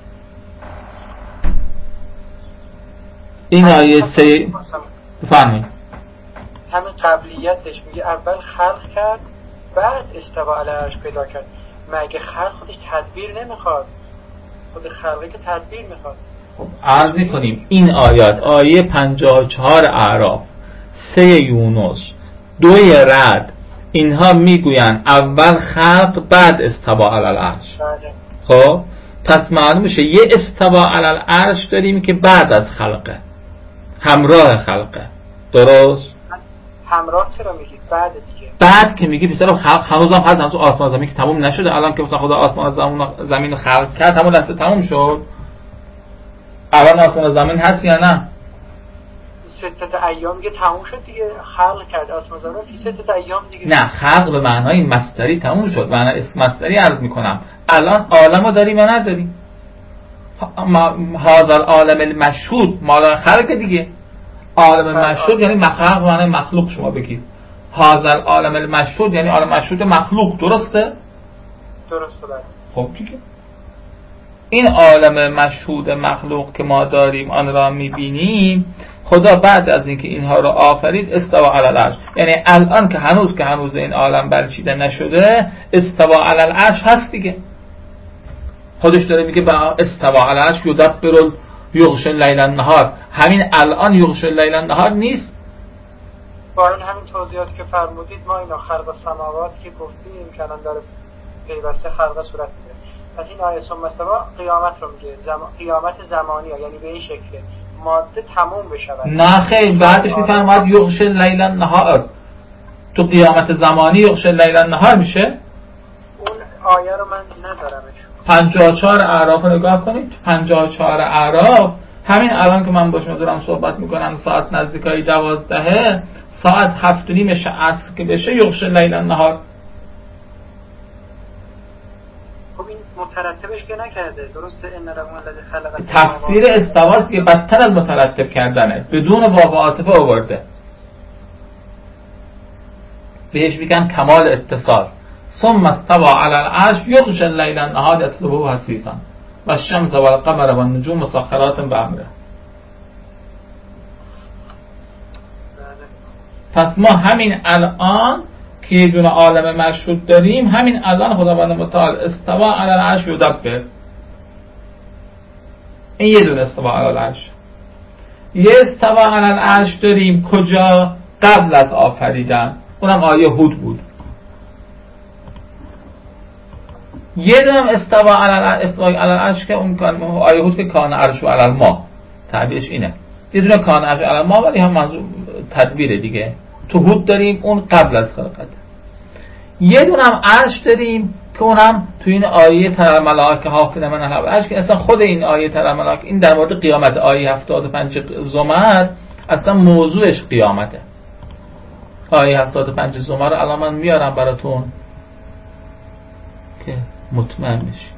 این آیه 3 بفرمایید. همین قبلیتش میگه اول خلق کرد بعد استوا علی العرش پیدا کرد. مگه خلق خودش تدبیر نمیخواد؟ خود خلقی که تدبیر میخواد. عرض میکنیم این آیات آیه 54 اعراف، 3 یونس، 2 رعد، اینها میگوین اول خلق بعد استوا علی العرش. خب پس معلوم میشه یه استوا علی العرش داریم که بعد از خلقه، همراه خلقه. درست؟ همراه چرا میگید؟ بعد دیگه. بعد که میگی پسر خلق هنوز هم هست، هنوز آسمان زمین که تموم نشده. الان که مثلا خدا آسمان زمین خلق کرد همون لحظه تموم شد. الان آسمان زمین هست یا نه؟ 6 ایام دیگه تموم شد دیگه. خلق کرد آسمان زمین فی 6 ایام دیگه. نه، خلق به معنای مصدری تموم شد. معنی اسم مصدری عرض میکنم. الان عالمو داریم یا نداریم؟ هذا العالم المشهود مال خلق دیگه. عالم مشهود یعنی مخلوق، معنی مخلوق شما بگید. هذا العالم المشهود یعنی عالم مشهود مخلوق. درسته؟ درسته. بله. خب دیگه این عالم مشهود مخلوق که ما داریم آن را میبینیم، خدا بعد از اینکه اینها را آفرید استوا علی العرش، یعنی الان که هنوز این عالم برچیده نشده استوا علی العرش هست دیگه. خودش داره میگه با استوا علی العرش یدبر یغشی اللیل النهار. همین الان یغشی اللیل النهار نیست. با این همین توضیحاتی که فرمودید ما اینا خلق السماوات که گفتیم که الان داره پیوسته خلق صورت میگیره. پس این آیه ثم استوى قیامت رو میگه، قیامت زمانی ها، یعنی به این شکل ماده تموم بشه. نه خیر، بعدش میفرماد یغشی اللیل النهار. تو قیامت زمانی یغشی اللیل النهار میشه. اون آیه رو من ندارمش. 54 اعراف رو نگاه کنید. 54 اعراف همین الان که من با شما دارم صحبت میکنم ساعت نزدیکای 12، ساعت 7:30 عصر که بشه یغشی اللیل النهار. خب این مترتبش که نکرده. درسته ان ربکم الذی خلق تفسیر استواست که بدتر از مترتب کردنه، بدون واو و عاطفه آورده. بهش میگن کمال اتصال. ثم استوى علی العرش یغشی اللیل النهار یطلبه حثیثا والشمس والقمر والنجوم مسخرات بامره. پس ما همین الان که یه دونه عالم مشهود داریم، همین الان خداوند متعال استوى علی العرش یدبر. این یه دونه استوى علی العرش. یه استوى علی العرش داریم کجا؟ قبل از آفریدن، اونم آیه هود بود. یه دونه استوى علی العرش که اون آیه هود که کان عرش علی الماء، تعبیرش اینه. یه دونه کان عرش علی الماء ولی هم منظور تدبیر دیگه. تو هود داریم اون قبل از خلقت. یه دونه هم عرش داریم که اونم تو این آیه تر الملائکه حافظین من العرش که اصلا خود این آیه تر الملائکه این در مورد قیامت، آیه 75 زمر اصلا موضوعش قیامته. آیه 75 زمر رو الان من میارم براتون که مطمئن بشی.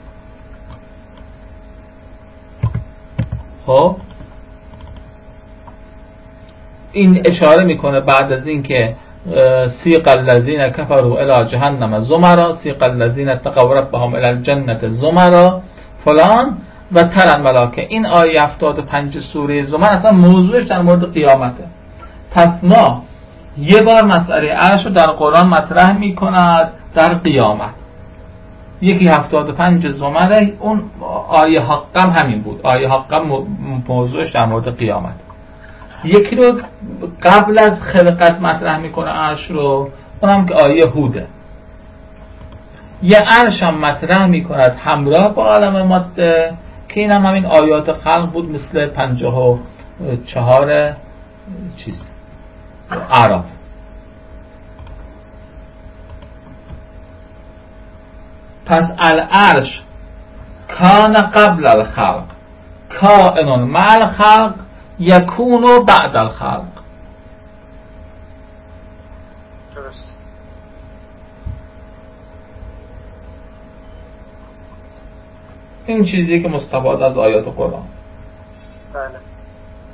خب این اشاره میکنه بعد از این که سیق الذین کفروا الی جهنم زمرا سیق الذین اتقوا ربهم الی الجنة زمرا فلان و تر الملائکه. این آیه 75 سوره زمر اصلا موضوعش در مورد قیامته. پس ما یه بار مسئله عرش رو در قرآن مطرح میکند در قیامت. یکی 75 زمره، اون آیه حقم همین بود. آیه حقم موضوعش در مورد قیامت. یکی رو قبل از خلقت مطرح میکنه عرش رو، اونم که آیه هوده. یه عرش هم مطرح میکند همراه با عالم ماده که این هم همین آیات خلق بود، مثل 54 چیز اعراف. پس العرش کان قبل الخلق کائن مع الخلق یکون بعد الخلق. درست. این چیزی که مستفاد از آیات قرآن. بله.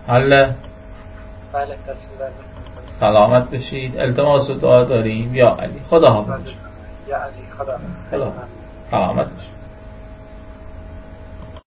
حله. بله تصویر. سلامت بشید. التماس و دعا داریم یا علی. خدا حافظ. یا علی خدا. سلامت بشید.